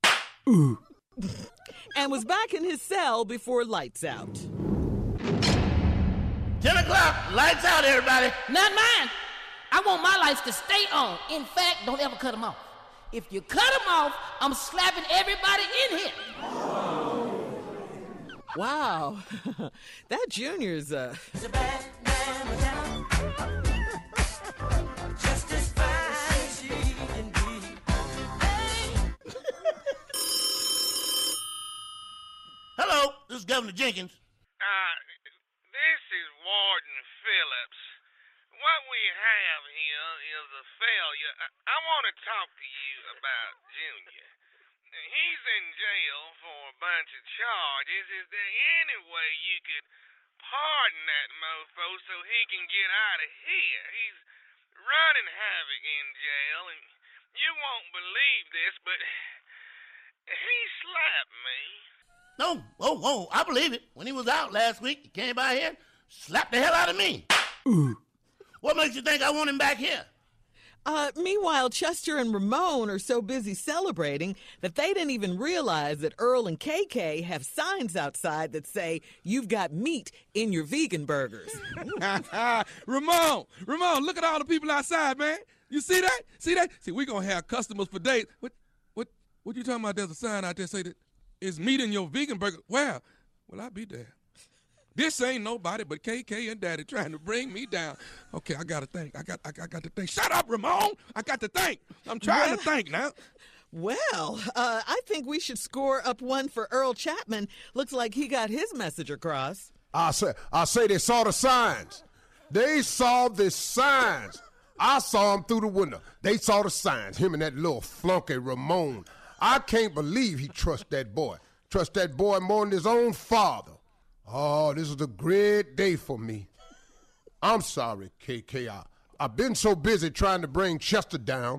and was back in his cell before lights out. 10 o'clock, lights out, everybody. Not mine. I want my lights to stay on. In fact, don't ever cut them off. If you cut them off, I'm slapping everybody in here. Wow. That Junior's, He's a bad man down. Just as fine as she can be. Hello, this is Governor Jenkins. This is Warden Phillips. What we have here is a failure. I want to talk to you about Junior. He's in jail for a bunch of charges. Is there any way you could pardon that mofo so he can get out of here? He's running havoc in jail, and you won't believe this, but he slapped me. Oh, I believe it. When he was out last week, he came by here, slapped the hell out of me. What makes you think I want him back here? Meanwhile, Chester and Ramon are so busy celebrating that they didn't even realize that Earl and KK have signs outside that say, "You've got meat in your vegan burgers." Ramon, look at all the people outside, man. You see that? See, we're going to have customers for days. What you talking about? There's a sign out there say that it's meat in your vegan burger. Where? Well, I'll be there. This ain't nobody but KK and Daddy trying to bring me down. Okay, I got to think. I got to think. Shut up, Ramon. I got to think. I'm trying to think now. Well, I think we should score up one for Earl Chapman. Looks like he got his message across. I say they saw the signs. They saw the signs. I saw them through the window. They saw the signs. Him and that little flunky Ramon. I can't believe he trusts that boy. Trust that boy more than his own father. Oh, this is a great day for me. I'm sorry, KK. I've been so busy trying to bring Chester down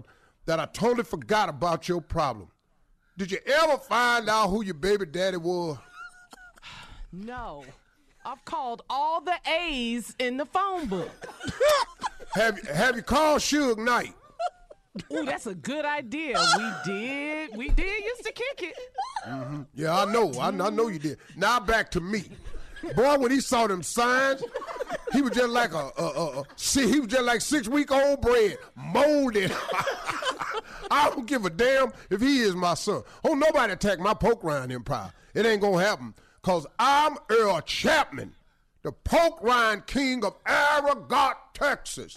that I totally forgot about your problem. Did you ever find out who your baby daddy was? No. I've called all the A's in the phone book. Have you called Suge Knight? Ooh, that's a good idea. We did used to kick it. Mm-hmm. Yeah, I know you did. Now back to me. Boy, when he saw them signs, he was just like he was just like 6-week-old bread, molded. I don't give a damn if he is my son. Oh, nobody attack my poke rind empire. It ain't gonna happen, cause I'm Earl Chapman, the poke rind king of Aragot, Texas.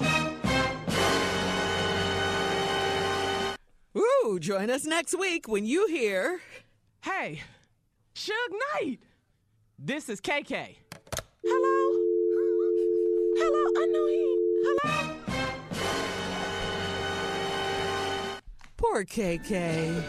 Ooh, join us next week when you hear... Hey, Suge Knight. This is KK. Hello? Hello? I know he... Hello? Poor KK.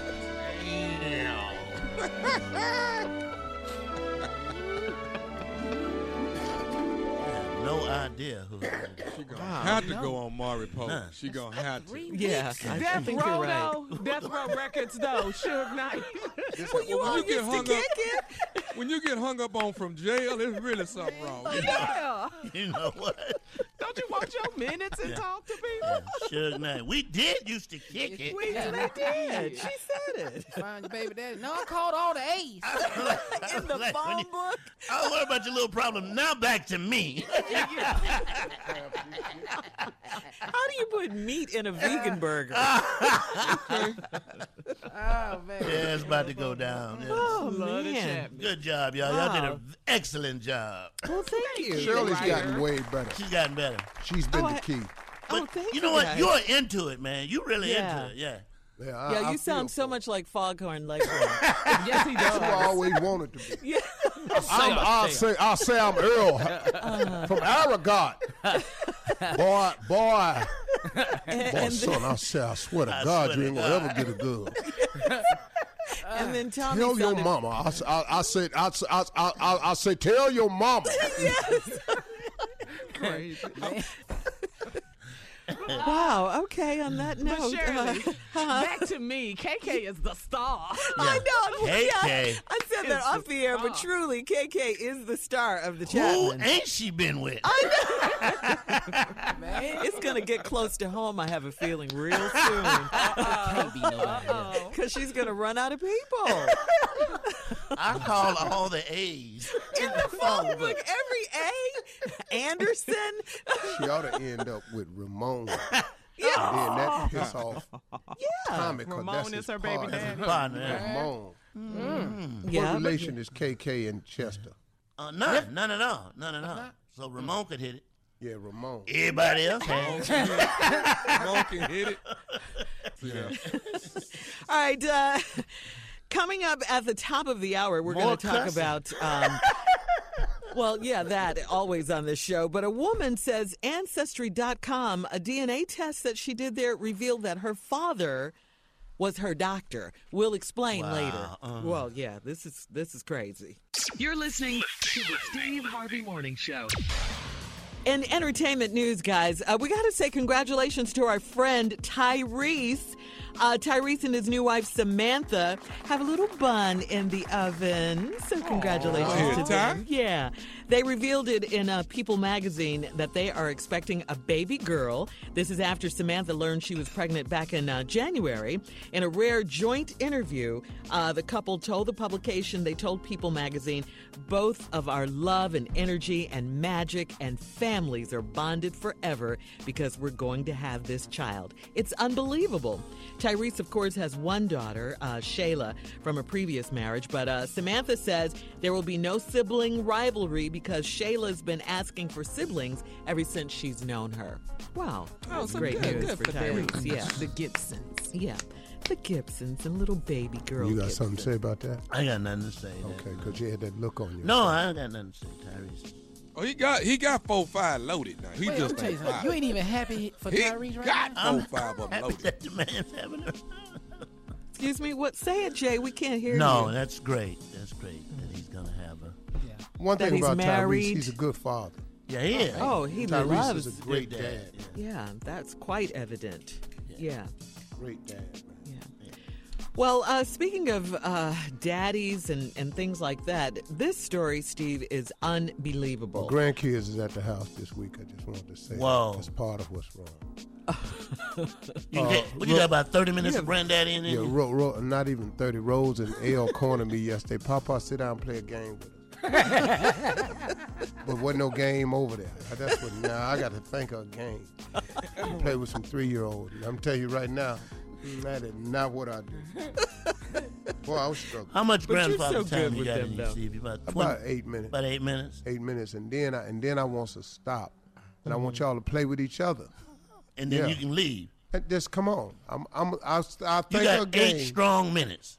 No idea who. She gonna have to go on Maury Povich. She gonna have to. Yeah, I think Row, you're right. though. Death Row Records, though. Suge Knight. Well, you all used to kick it. When you get hung up on from jail, it's really something wrong. Yeah. You know what? Don't you want your minutes and talk to people? Suge Knight. We did used to kick it. We did. She said it. Find your baby daddy. No, I called all the A's. In the phone book. I don't worry about your little problem. Now back to me. How do you put meat in a vegan burger? Oh, man. Yeah, it's about to go down. Yeah. Oh, man. Good job, y'all. Y'all did an excellent job. Well, thank you. Shirley's gotten way better. She's gotten better. She's been the key. But thank you know you what? guys. You're into it, man. You really Yeah. into it. Yeah. Yeah, you sound so much like Foghorn Leghorn. Yes, he does. That's who I always wanted to be. Yeah. I'll say I'm Earl from Aragot. Boy, son, I swear to God, you ain't gonna ever get a girl. And then Tommy Tell your sounded- mama. I say, tell your mama. Yes. Crazy. Wow. Okay. On that But note, Shirley, back to me. KK is the star. I know. KK Yeah, I said that is off the the air, but star. truly, KK is the star of the Who Chapman. ain't she been with? It's gonna get close to home. I have a feeling real soon. Can't be nobody. Because she's gonna run out of people. I call all the A's. In the phone book, every A, Anderson. She ought to end up with Ramon. Yeah. And then that piss off Yeah. Tommy, 'cause Ramon that's is his her baby partner. daddy. Partner. Ramon. Yeah. What relation is KK and Chester? None at all. None at all. So Ramon could hit it. Yeah, Ramon. Everybody else can. Ramon can hit it. Yeah. All right. Coming up at the top of the hour, we're going More to talk cussing. about. Well, yeah, that always on this show. But a woman says Ancestry.com, a DNA test that she did there revealed that her father was her doctor. We'll explain later. Well, yeah, this is crazy. You're listening to the Steve Harvey Morning Show. In entertainment news, guys, we got to say congratulations to our friend Tyrese. Tyrese and his new wife Samantha have a little bun in the oven. So congratulations to them. Yeah. They revealed it in People magazine that they are expecting a baby girl. This is after Samantha learned she was pregnant back in January. In a rare joint interview, the couple told the publication, they told People magazine, both of our love and energy and magic and families are bonded forever because we're going to have this child. It's unbelievable. Tyrese, of course, has one daughter, Shayla, from a previous marriage, but Samantha says there will be no sibling rivalry because Shayla's been asking for siblings ever since she's known her. Wow. That's so great good. news Good for Tyrese. them. Yeah. The Gibsons. Yeah. The Gibsons and little baby girl You got Gibson. something to say about that? I got nothing to say. Okay, because you had that look on you. No, I ain't got nothing to say, Tyrese. Oh, he got 4-5 loaded now. He Wait, just let me tell you ain't something. five. You ain't even happy for He Tyrese right got now? 4-5 of them Happy loaded. that the man's having a... Excuse me, what? Say it, Jay. We can't hear you. No, that's great. That's great that he's going to have a... One That thing he's about married. Tyrese, he's a good father. Yeah, he is. Oh, he Tyrese loves. is a great dad. Yeah, that's quite evident. Yeah. Great dad, man. Well, speaking of daddies and things like that, this story, Steve, is unbelievable. My grandkids is at the house this week. I just wanted to say that's part of what's wrong. You got about 30 minutes of granddaddy in there? Yeah, not even 30. Rose and L cornered me yesterday. Papa, sit down and play a game with us. But wasn't no game over there. That's what now I got to think of a game. I play with some 3-year-olds. I'm telling you right now, that is not what I do. Boy, I was struggling. How much grandfather time you got in you, Stevie? About 8 minutes. About 8 minutes? 8 minutes, and then I want to stop, and I want y'all to play with each other. And then you can leave. Just come on. I'll think you got of a game. 8 strong minutes.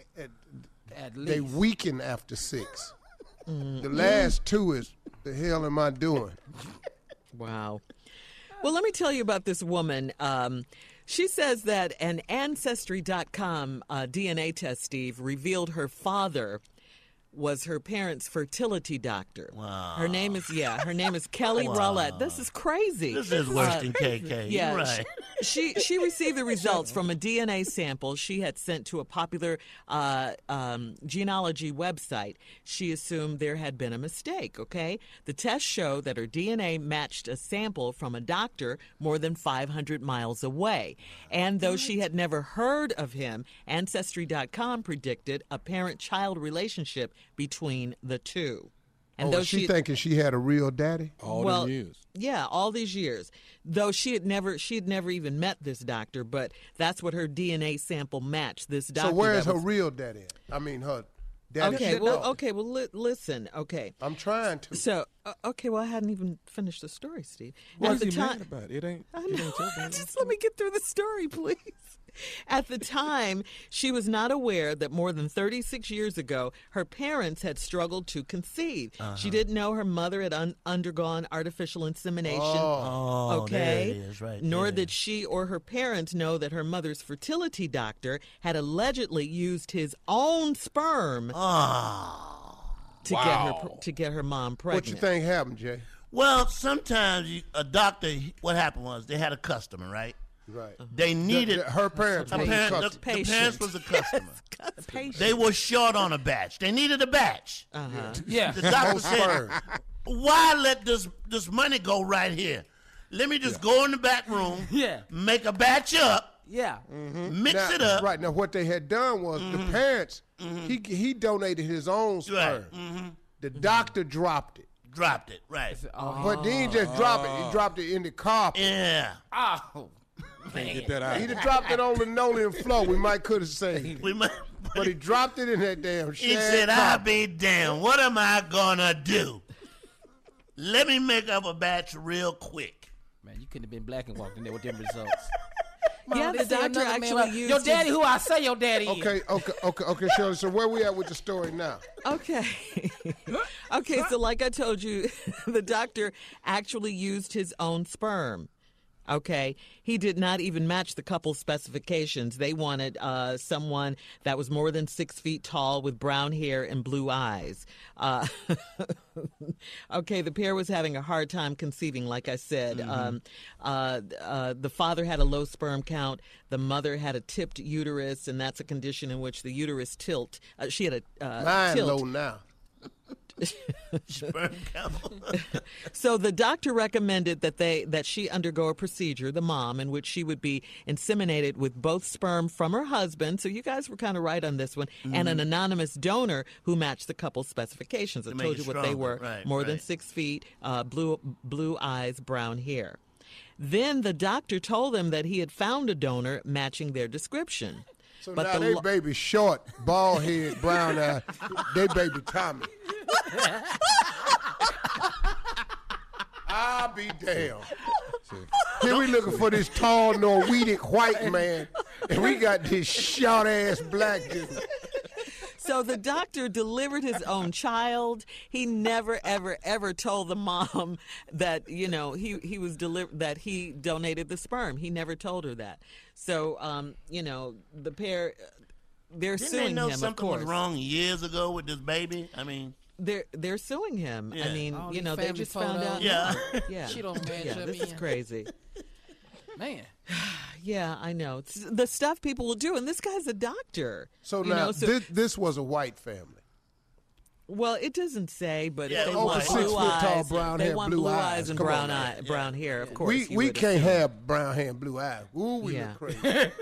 At least. They weaken after 6. The last 2 is, the hell am I doing? Wow. Well, let me tell you about this woman. She says that an Ancestry.com DNA test, Steve, revealed her father was her parents' fertility doctor. Wow. Her name is Kelly Rowlett. This is crazy. This is worse than KK. Yeah, You're right. She received the results from a DNA sample she had sent to a popular genealogy website. She assumed there had been a mistake, okay? The test showed that her DNA matched a sample from a doctor more than 500 miles away. And though she had never heard of him, Ancestry.com predicted a parent-child relationship between the two. And though she thinking she had a real daddy? All them years. Yeah, all these years. Though she had never even met this doctor, but that's what her DNA sample matched. This doctor. So where is her real daddy at? I mean, her daddy. Okay, listen. Okay. I'm trying to. So, okay, well, I hadn't even finished the story, Steve. What's he mad about? It ain't. Just let me get through the story, please. At the time, she was not aware that more than 36 years ago, her parents had struggled to conceive. She didn't know her mother had undergone artificial insemination. Oh, okay. there it is, right Nor there. did she or her parents know that her mother's fertility doctor had allegedly used his own sperm to get her mom pregnant. What you think happened, Jay? Well, sometimes a doctor, what happened was they had a customer, right? Right. They needed her parents. The parents was a customer. They were short on a batch. They needed a batch. Yeah. The doctor said, "Why let this money go right here? Let me just go in the back room. Make a batch up. Mix it up. Right now, what they had done was the parents. He donated his own sperm. Right. The doctor dropped it. Right. But then he just dropped it. He dropped it in the carpet. Yeah. Oh. Get that out. He'd have dropped it on the linoleum floor. We might could have saved it. But he dropped it in that damn shit. He said, "I'll be damned. What am I gonna do? Let me make up a batch real quick." Man, you couldn't have been black and walked in there with them results. Yeah, the doctor actually used your daddy. Who I say your daddy is. Okay, Shirley. So where we at with the story now? Okay. Okay, so like I told you, the doctor actually used his own sperm. Okay, he did not even match the couple's specifications. They wanted someone that was more than 6 feet tall with brown hair and blue eyes. Okay, the pair was having a hard time conceiving, like I said. The father had a low sperm count. The mother had a tipped uterus, and that's a condition in which the uterus tilt. She had a mine tilt. low now. Sperm count. So the doctor recommended that she undergo a procedure, the mom, in which she would be inseminated with both sperm from her husband. So you guys were kind of right on this one, and an anonymous donor who matched the couple's specifications. I told you what they were: more than 6 feet, blue eyes, brown hair. Then the doctor told them that he had found a donor matching their description. So now they baby short, bald head, brown eye. They baby Tommy. I'll be damned. Here we looking for this tall Norwegian white man, and we got this short ass black dude. So the doctor delivered his own child. He never, ever, ever told the mom that, he was that he donated the sperm. He never told her that. So, the pair, they're Didn't suing they know him. something of course. was wrong years ago with this baby? I mean, they're suing him. Yeah. I mean, All they these just family found out. photos. Yeah. Yeah. She don't match up this is in. crazy. Man. Yeah, I know. It's the stuff people will do, and this guy's a doctor. So you now, know, so, this was a white family. Well, it doesn't say, but Yeah, if they over want 6 blue foot eyes, tall, brown they hair, want blue blue eyes. eyes and Come brown on, brown hair. Of course, you We would can't assume. have brown hair and blue eyes. Ooh, we Yeah. look crazy.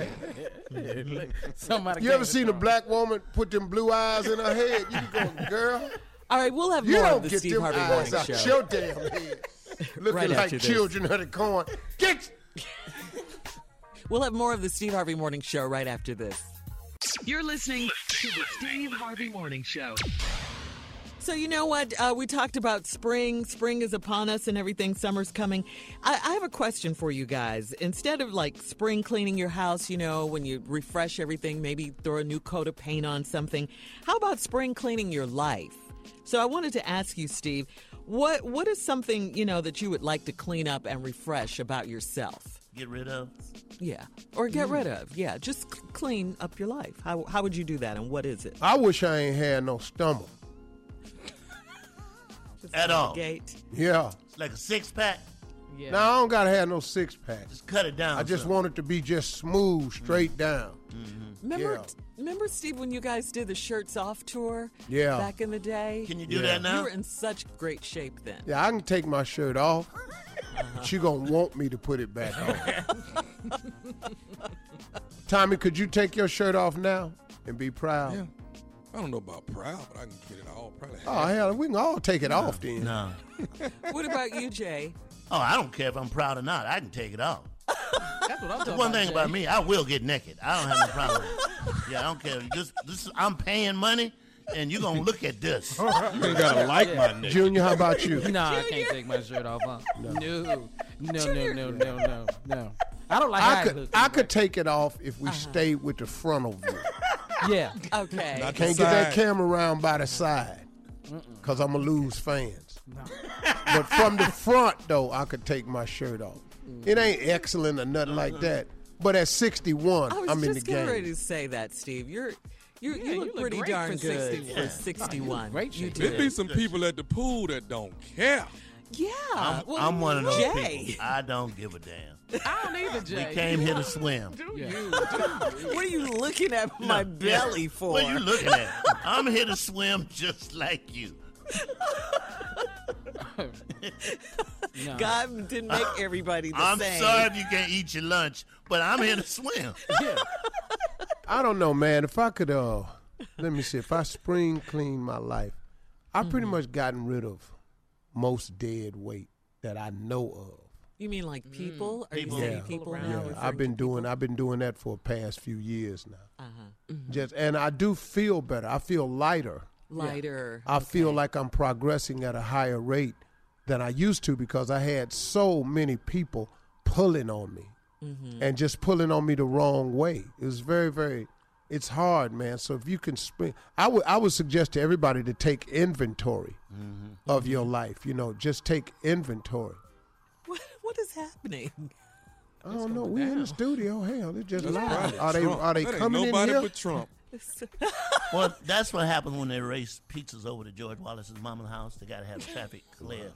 Somebody You ever seen a black woman put them blue eyes in her head? You be going, girl. All right, we'll have You more don't of the get Steve them Harvey eyes Morning out Show. your damn head. Looking Right like after this. children of the corn. Get. We'll have more of the Steve Harvey Morning Show right after this. You're listening to the Steve Harvey Morning Show. So you know what? We talked about spring. Spring is upon us and everything. Summer's coming. I have a question for you guys. Instead of like spring cleaning your house, you know, when you refresh everything, maybe throw a new coat of paint on something. How about spring cleaning your life? So I wanted to ask you, Steve, what is something, you know, that you would like to clean up and refresh about yourself? Get rid of? Yeah. Or get rid of. Yeah. Just clean up your life. How would you do that, and what is it? I wish I ain't had no stomach. At all. Gate. Yeah. It's like a 6-pack. Yeah. Now, I don't got to have no 6-pack. Just cut it down. I just son. want it to be just smooth, straight down. Remember, Steve, when you guys did the Shirts Off tour Yeah. back in the day? Can you do that now? You were in such great shape then. Yeah, I can take my shirt off. But you going to want me to put it back on. Tommy, could you take your shirt off now and be proud? Yeah. I don't know about proud, but I can get it all. Probably. Oh, hell, we can all take it off then. No. What about you, Jay? Oh, I don't care if I'm proud or not. I can take it off. That's what I'm talking One thing Jay. about me, I will get naked. I don't have no problem with it. Yeah, I don't care. I'm paying money, and you're going to look at this. You ain't gotta like my nigga. Junior, how about you? Nah, I can't take my shirt off. Huh? No. I don't like how it looks. I could take it off if we stayed with the frontal view. Yeah. Okay. Not Can't the get that side. camera around by the side because I'm going to lose fans. But from the front, though, I could take my shirt off. It ain't excellent or nothing like that. But at 61, I was I'm in the just getting ready game. to say that, Steve. You you look look pretty great darn for good 61. for 61. Great You shape. do. There be some people at the pool that don't care. Yeah. I'm one of those Jay. people. I don't give a damn. I don't either, Jay. We came here to swim. What are you looking at my belly for? What are you looking at? I'm here to swim just like you. No. God didn't make everybody the I'm same. sorry if you can't eat your lunch, but I'm here to swim. I don't know, man. If I could, let me see. If I spring clean my life, I've pretty much gotten rid of most dead weight that I know of. You mean like people? Are you People. saying Yeah. people Around. now? Yeah, referring I've been to doing that for the past few years now. And I do feel better. I feel lighter. lighter? I feel like I'm progressing at a higher rate than I used to because I had so many people pulling on me and just pulling on me the wrong way. It was very, very, it's hard, man. So if you can spring, I would suggest to everybody to take inventory of your life. You know, just take inventory. What is happening? I don't know. We in the studio. Hell, it's just That's loud. probably Trump. Are they That ain't coming in nobody here? but Trump. Well, that's what happens when they race pizzas over to George Wallace's mama's house. They got to have traffic clear.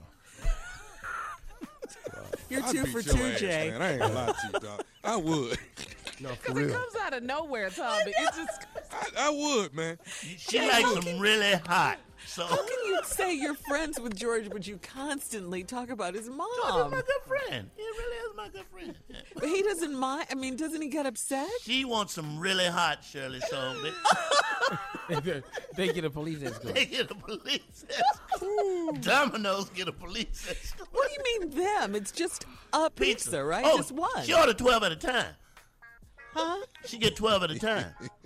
You're I'd 2 beat for your 2, ass, Jay. Man. I ain't gonna lie to you, dog. I would. No, for Because it real. comes out of nowhere, Tommy. It just. I would, man. She likes them really hot. So How can you say you're friends with George, but you constantly talk about his mom? George is my good friend. He really is my good friend. But he doesn't mind. I mean, doesn't he get upset? She wants them really hot, Shirley. So They get a police escort. they get a police escort. Domino's get a police escort. What do you mean them? It's just a pizza, right? Oh, Just one. She ordered 12 at a time. Huh? She get 12 at a time.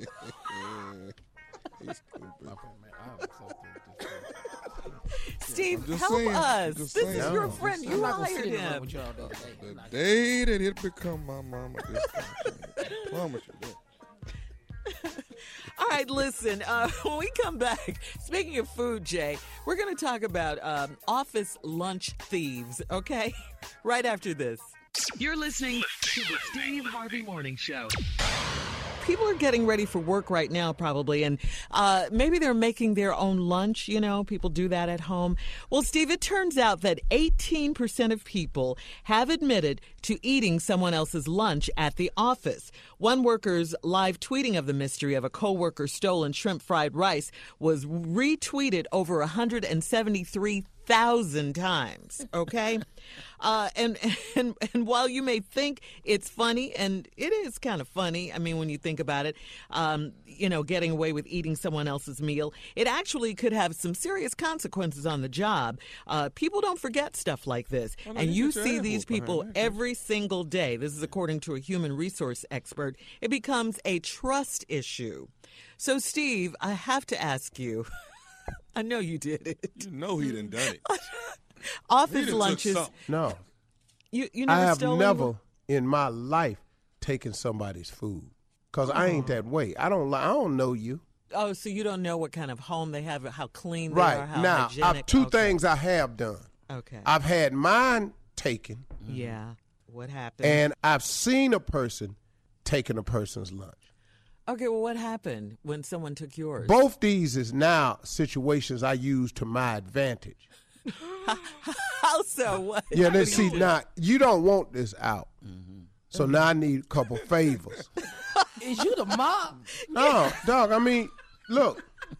Steve, I'm just help saying, us. just This saying. is your I'm friend. just You I'm not gonna hired sit around him. with y'all all day. The day that it become my mama, this time. I promise you that. All right, listen, when we come back, speaking of food, Jay, we're going to talk about office lunch thieves, okay? Right after this. You're listening to the Steve Harvey Morning Show. people are getting ready for work right now, probably, and maybe they're making their own lunch. You know, people do that at home. Well, Steve, it turns out that 18% of people have admitted to eating someone else's lunch at the office. One worker's live tweeting of the mystery of a coworker's stolen shrimp fried rice was retweeted over 173,000 times. Okay, and while you may think it's funny, and it is kind of funny, I mean, when you think about it, you know, getting away with eating someone else's meal, it actually could have some serious consequences on the job. People don't forget stuff like this, and you see these people every single day. This is according to a human resource expert. It becomes a trust issue. So, Steve, I have to ask you. I know you did it. You know he done it. Office lunches. No. You never I have stolen never in my life taken somebody's food because I ain't that way. I don't know you. Oh, so you don't know what kind of home they have, how clean they Right. are, how Now, hygienic. two things I have done. Okay. I've had mine taken. Yeah. What happened? And I've seen a person taking a person's lunch. Okay, well, what happened when someone took yours? Both these is now situations I use to my advantage. How so? What? Yeah, What then do see, you do? now, you don't want this out. So now I need a couple favors. Is you the mom? No, dog, I mean, look.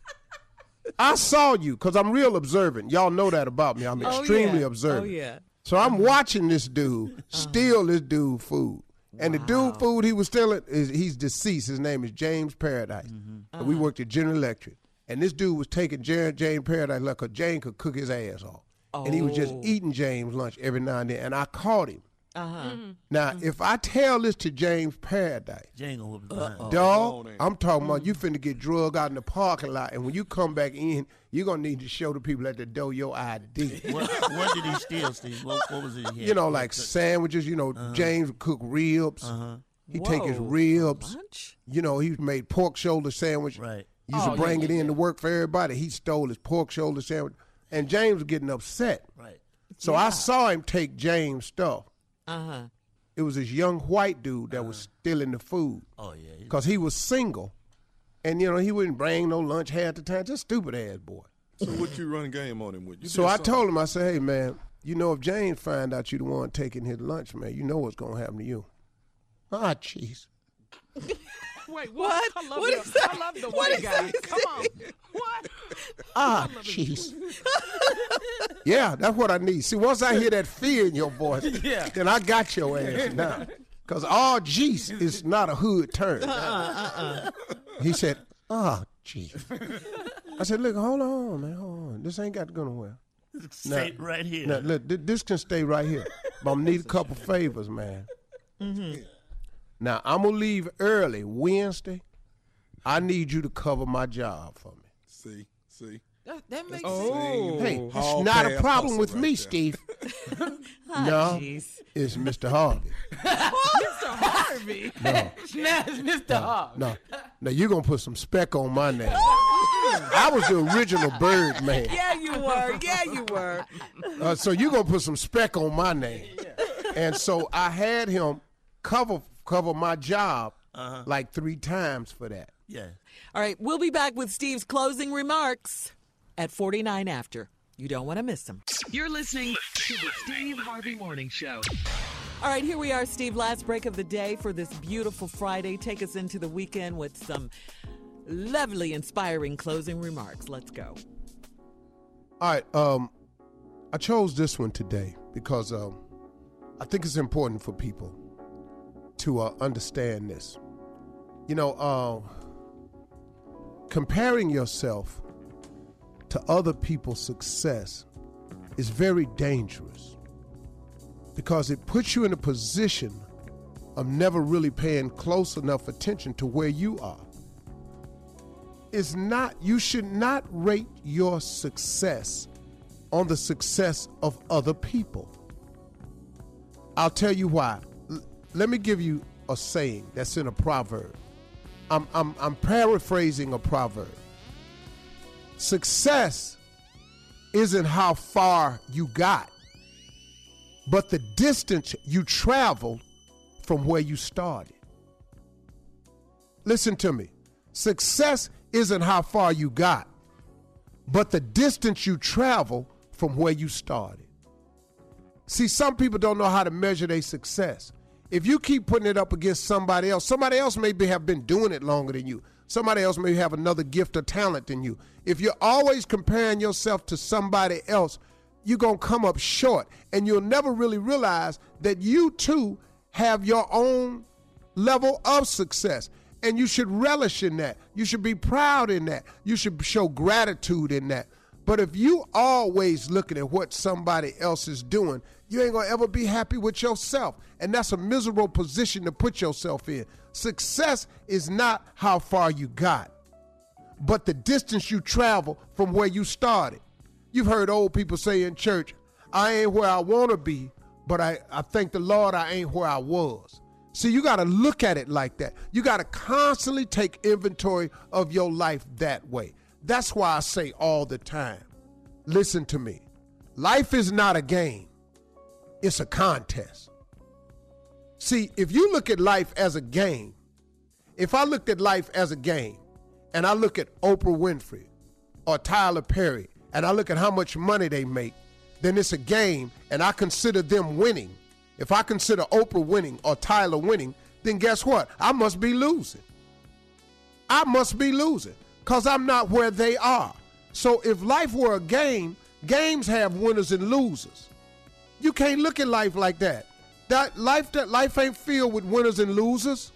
I saw you because I'm real observant. Y'all know that about me. I'm extremely observant. Oh, yeah. So I'm watching this dude steal this dude food. And the dude food he was stealing, he's deceased. His name is James Paradise. And we worked at General Electric. And this dude was taking James Paradise like a Jane could cook his ass off. And he was just eating James' lunch every now and then. And I caught him. Now, if I tell this to James Paradise, Jane gonna whoop his behind. dog, I'm talking about you finna get drugged out in the parking lot. And when you come back in, you're going to need to show the people at the door your ID. What did he steal, Steve? What was it? You know, like sandwiches. You know, James would cook ribs. He'd take his ribs. You know, he made pork shoulder sandwich. Right. Used to bring it in to work for everybody. He stole his pork shoulder sandwich. And James was getting upset. Right. So I saw him take James' stuff. Uh-huh. It was this young white dude that was stealing the food. Oh, yeah. Because he was single. And, you know, he wouldn't bring no lunch half the time. Just stupid ass boy. So what you run game on him with? You So did I something. told him, I said, hey, man, you know, if James find out you the one taking his lunch, man, you know what's going to happen to you. Ah, jeez. Wait, what? I love What the, is that? I love the What white is guy. that? Come on. What? Ah, jeez. Yeah, that's what I need. See, once I hear that fear in your voice, then I got your ass now. Because all jeez is not a hood term. He said, ah, jeez. I said, look, hold on, man, hold on. This ain't got to go nowhere. Stay right here. Now, look, this can stay right here. But I'm going to need a couple favors, man. Now, I'm going to leave early Wednesday. I need you to cover my job for me. See. That makes Hey, it's Hall not a pass problem hustle with right me, there. Steve. Ah, No, jeez. it's Mr. Harvey. Mr. Harvey. No, Now it's Mr. Hogg. no. Now, you're going to put some speck on my name. I was the original bird man. Yeah, you were. Yeah, you were. So you're going to put some speck on my name. And so I had him cover my job like 3 times for that. Yeah. All right, we'll be back with Steve's closing remarks at 49 after. You don't want to miss them. You're listening to the Steve Harvey Morning Show. All right, here we are, Steve. Last break of the day for this beautiful Friday. Take us into the weekend with some lovely, inspiring closing remarks. Let's go. All right, I chose this one today because I think it's important for people to understand this. You know, comparing yourself to other people's success is very dangerous because it puts you in a position of never really paying close enough attention to where you are. You should not rate your success on the success of other people. I'll tell you why. Let me give you a saying that's in a proverb. I'm paraphrasing a proverb. Success isn't how far you got, but the distance you traveled from where you started. Listen to me. Success isn't how far you got, but the distance you travel from where you started. See, some people don't know how to measure their success. If you keep putting it up against somebody else maybe have been doing it longer than you. Somebody else may have another gift or talent than you. If you're always comparing yourself to somebody else, you're going to come up short, and you'll never really realize that you too have your own level of success, and you should relish in that. You should be proud in that. You should show gratitude in that. But if you always looking at what somebody else is doing, you ain't going to ever be happy with yourself, and that's a miserable position to put yourself in. Success is not how far you got, but the distance you travel from where you started. You've heard old people say in church, I ain't where I want to be, but I thank the Lord I ain't where I was. See, you got to look at it like that. You got to constantly take inventory of your life that way. That's why I say all the time, listen to me. Life is not a game. It's a contest. See, if you look at life as a game, if I looked at life as a game and I look at Oprah Winfrey or Tyler Perry and I look at how much money they make, then it's a game and I consider them winning. If I consider Oprah winning or Tyler winning, then guess what? I must be losing. I must be losing because I'm not where they are. So if life were a game, games have winners and losers. You can't look at life like that. That life ain't filled with winners and losers.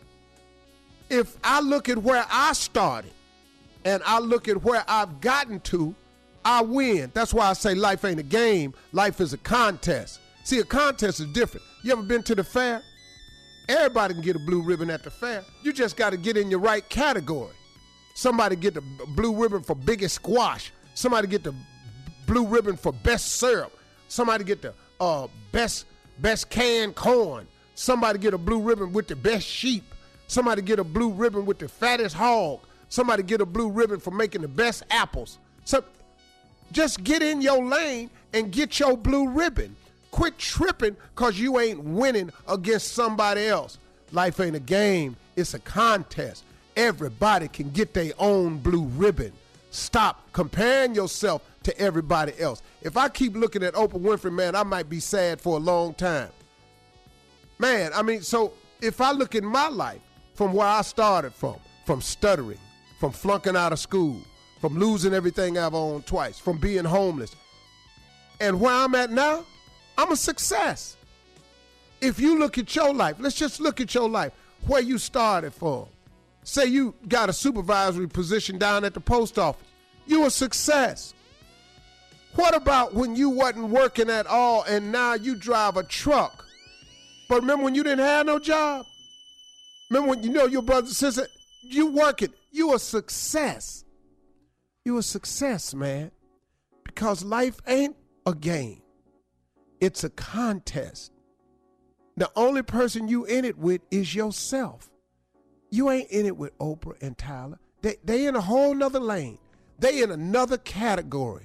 If I look at where I started and I look at where I've gotten to, I win. That's why I say life ain't a game. Life is a contest. See, a contest is different. You ever been to the fair? Everybody can get a blue ribbon at the fair. You just got to get in your right category. Somebody get the blue ribbon for biggest squash. Somebody get the blue ribbon for best syrup. Somebody get the best canned corn. Somebody get a blue ribbon with the best sheep. Somebody get a blue ribbon with the fattest hog. Somebody get a blue ribbon for making the best apples. So just get in your lane and get your blue ribbon. Quit tripping because you ain't winning against somebody else. Life ain't a game. It's a contest. Everybody can get their own blue ribbon. Stop comparing yourself to everybody else. If I keep looking at Oprah Winfrey, man, I might be sad for a long time. Man, I mean, so if I look at my life from where I started from stuttering, from flunking out of school, from losing everything I've owned twice, from being homeless, and where I'm at now, I'm a success. If you look at your life, let's just look at your life, where you started from. Say you got a supervisory position down at the post office. You a success. What about when you wasn't working at all and now you drive a truck? But remember when you didn't have no job? Remember when you know your brother and sister, you working, you a success. You a success, man. Because life ain't a game. It's a contest. The only person you in it with is yourself. You ain't in it with Oprah and Tyler. They in a whole nother lane. They in another category.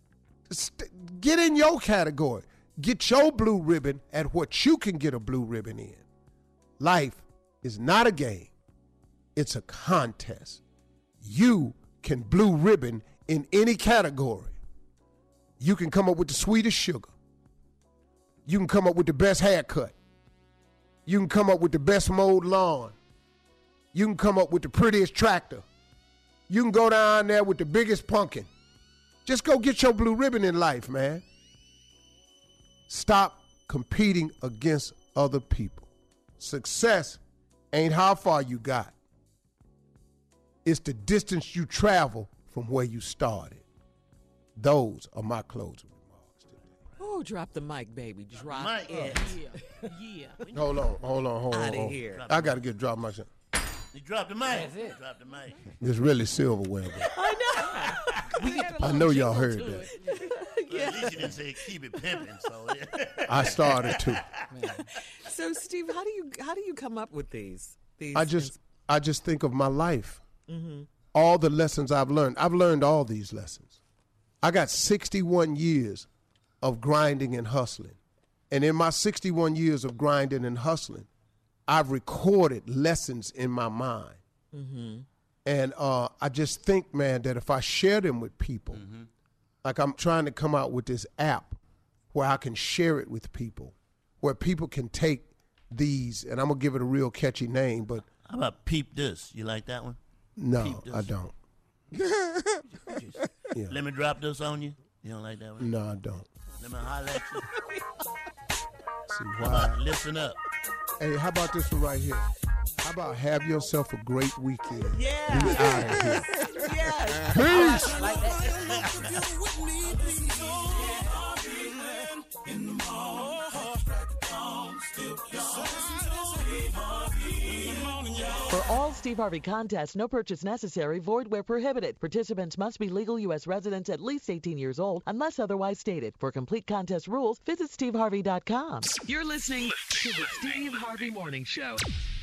Get in your category. Get your blue ribbon at what you can get a blue ribbon in. Life is not a game. It's a contest. You can blue ribbon in any category. You can come up with the sweetest sugar. You can come up with the best haircut. You can come up with the best mowed lawn. You can come up with the prettiest tractor. You can go down there with the biggest pumpkin. Just go get your blue ribbon in life, man. Stop competing against other people. Success ain't how far you got. It's the distance you travel from where you started. Those are my closing remarks today. Oh, drop the mic, baby. Drop it. Yeah. Hold on. Outta here. I got to get drop my shit. You dropped the mic. That's it. Drop the mic. It's really silverware. I know y'all heard that. Well, at least you didn't say keep it pimping. So I started to. So, Steve, how do you come up with these? I just think of my life. Mm-hmm. All the lessons I've learned. I've learned all these lessons. I got 61 years of grinding and hustling. And in my 61 years of grinding and hustling, I've recorded lessons in my mind. Mm-hmm. And I just think, man, that if I share them with people, like I'm trying to come out with this app where I can share it with people, where people can take these, and I'm going to give it a real catchy name, but. How about Peep This? You like that one? No, I don't. Yeah. Let me drop this on you. You don't like that one? No, I don't. Let me holler at you. See How why? about listen up? Hey, how about this one right here? How about have yourself a great weekend? Yeah. We out of here. Yes. Peace. Like that. For all Steve Harvey contests, no purchase necessary, void where prohibited. Participants must be legal U.S. residents at least 18 years old, unless otherwise stated. For complete contest rules, visit steveharvey.com. You're listening to the Steve Harvey Morning Show.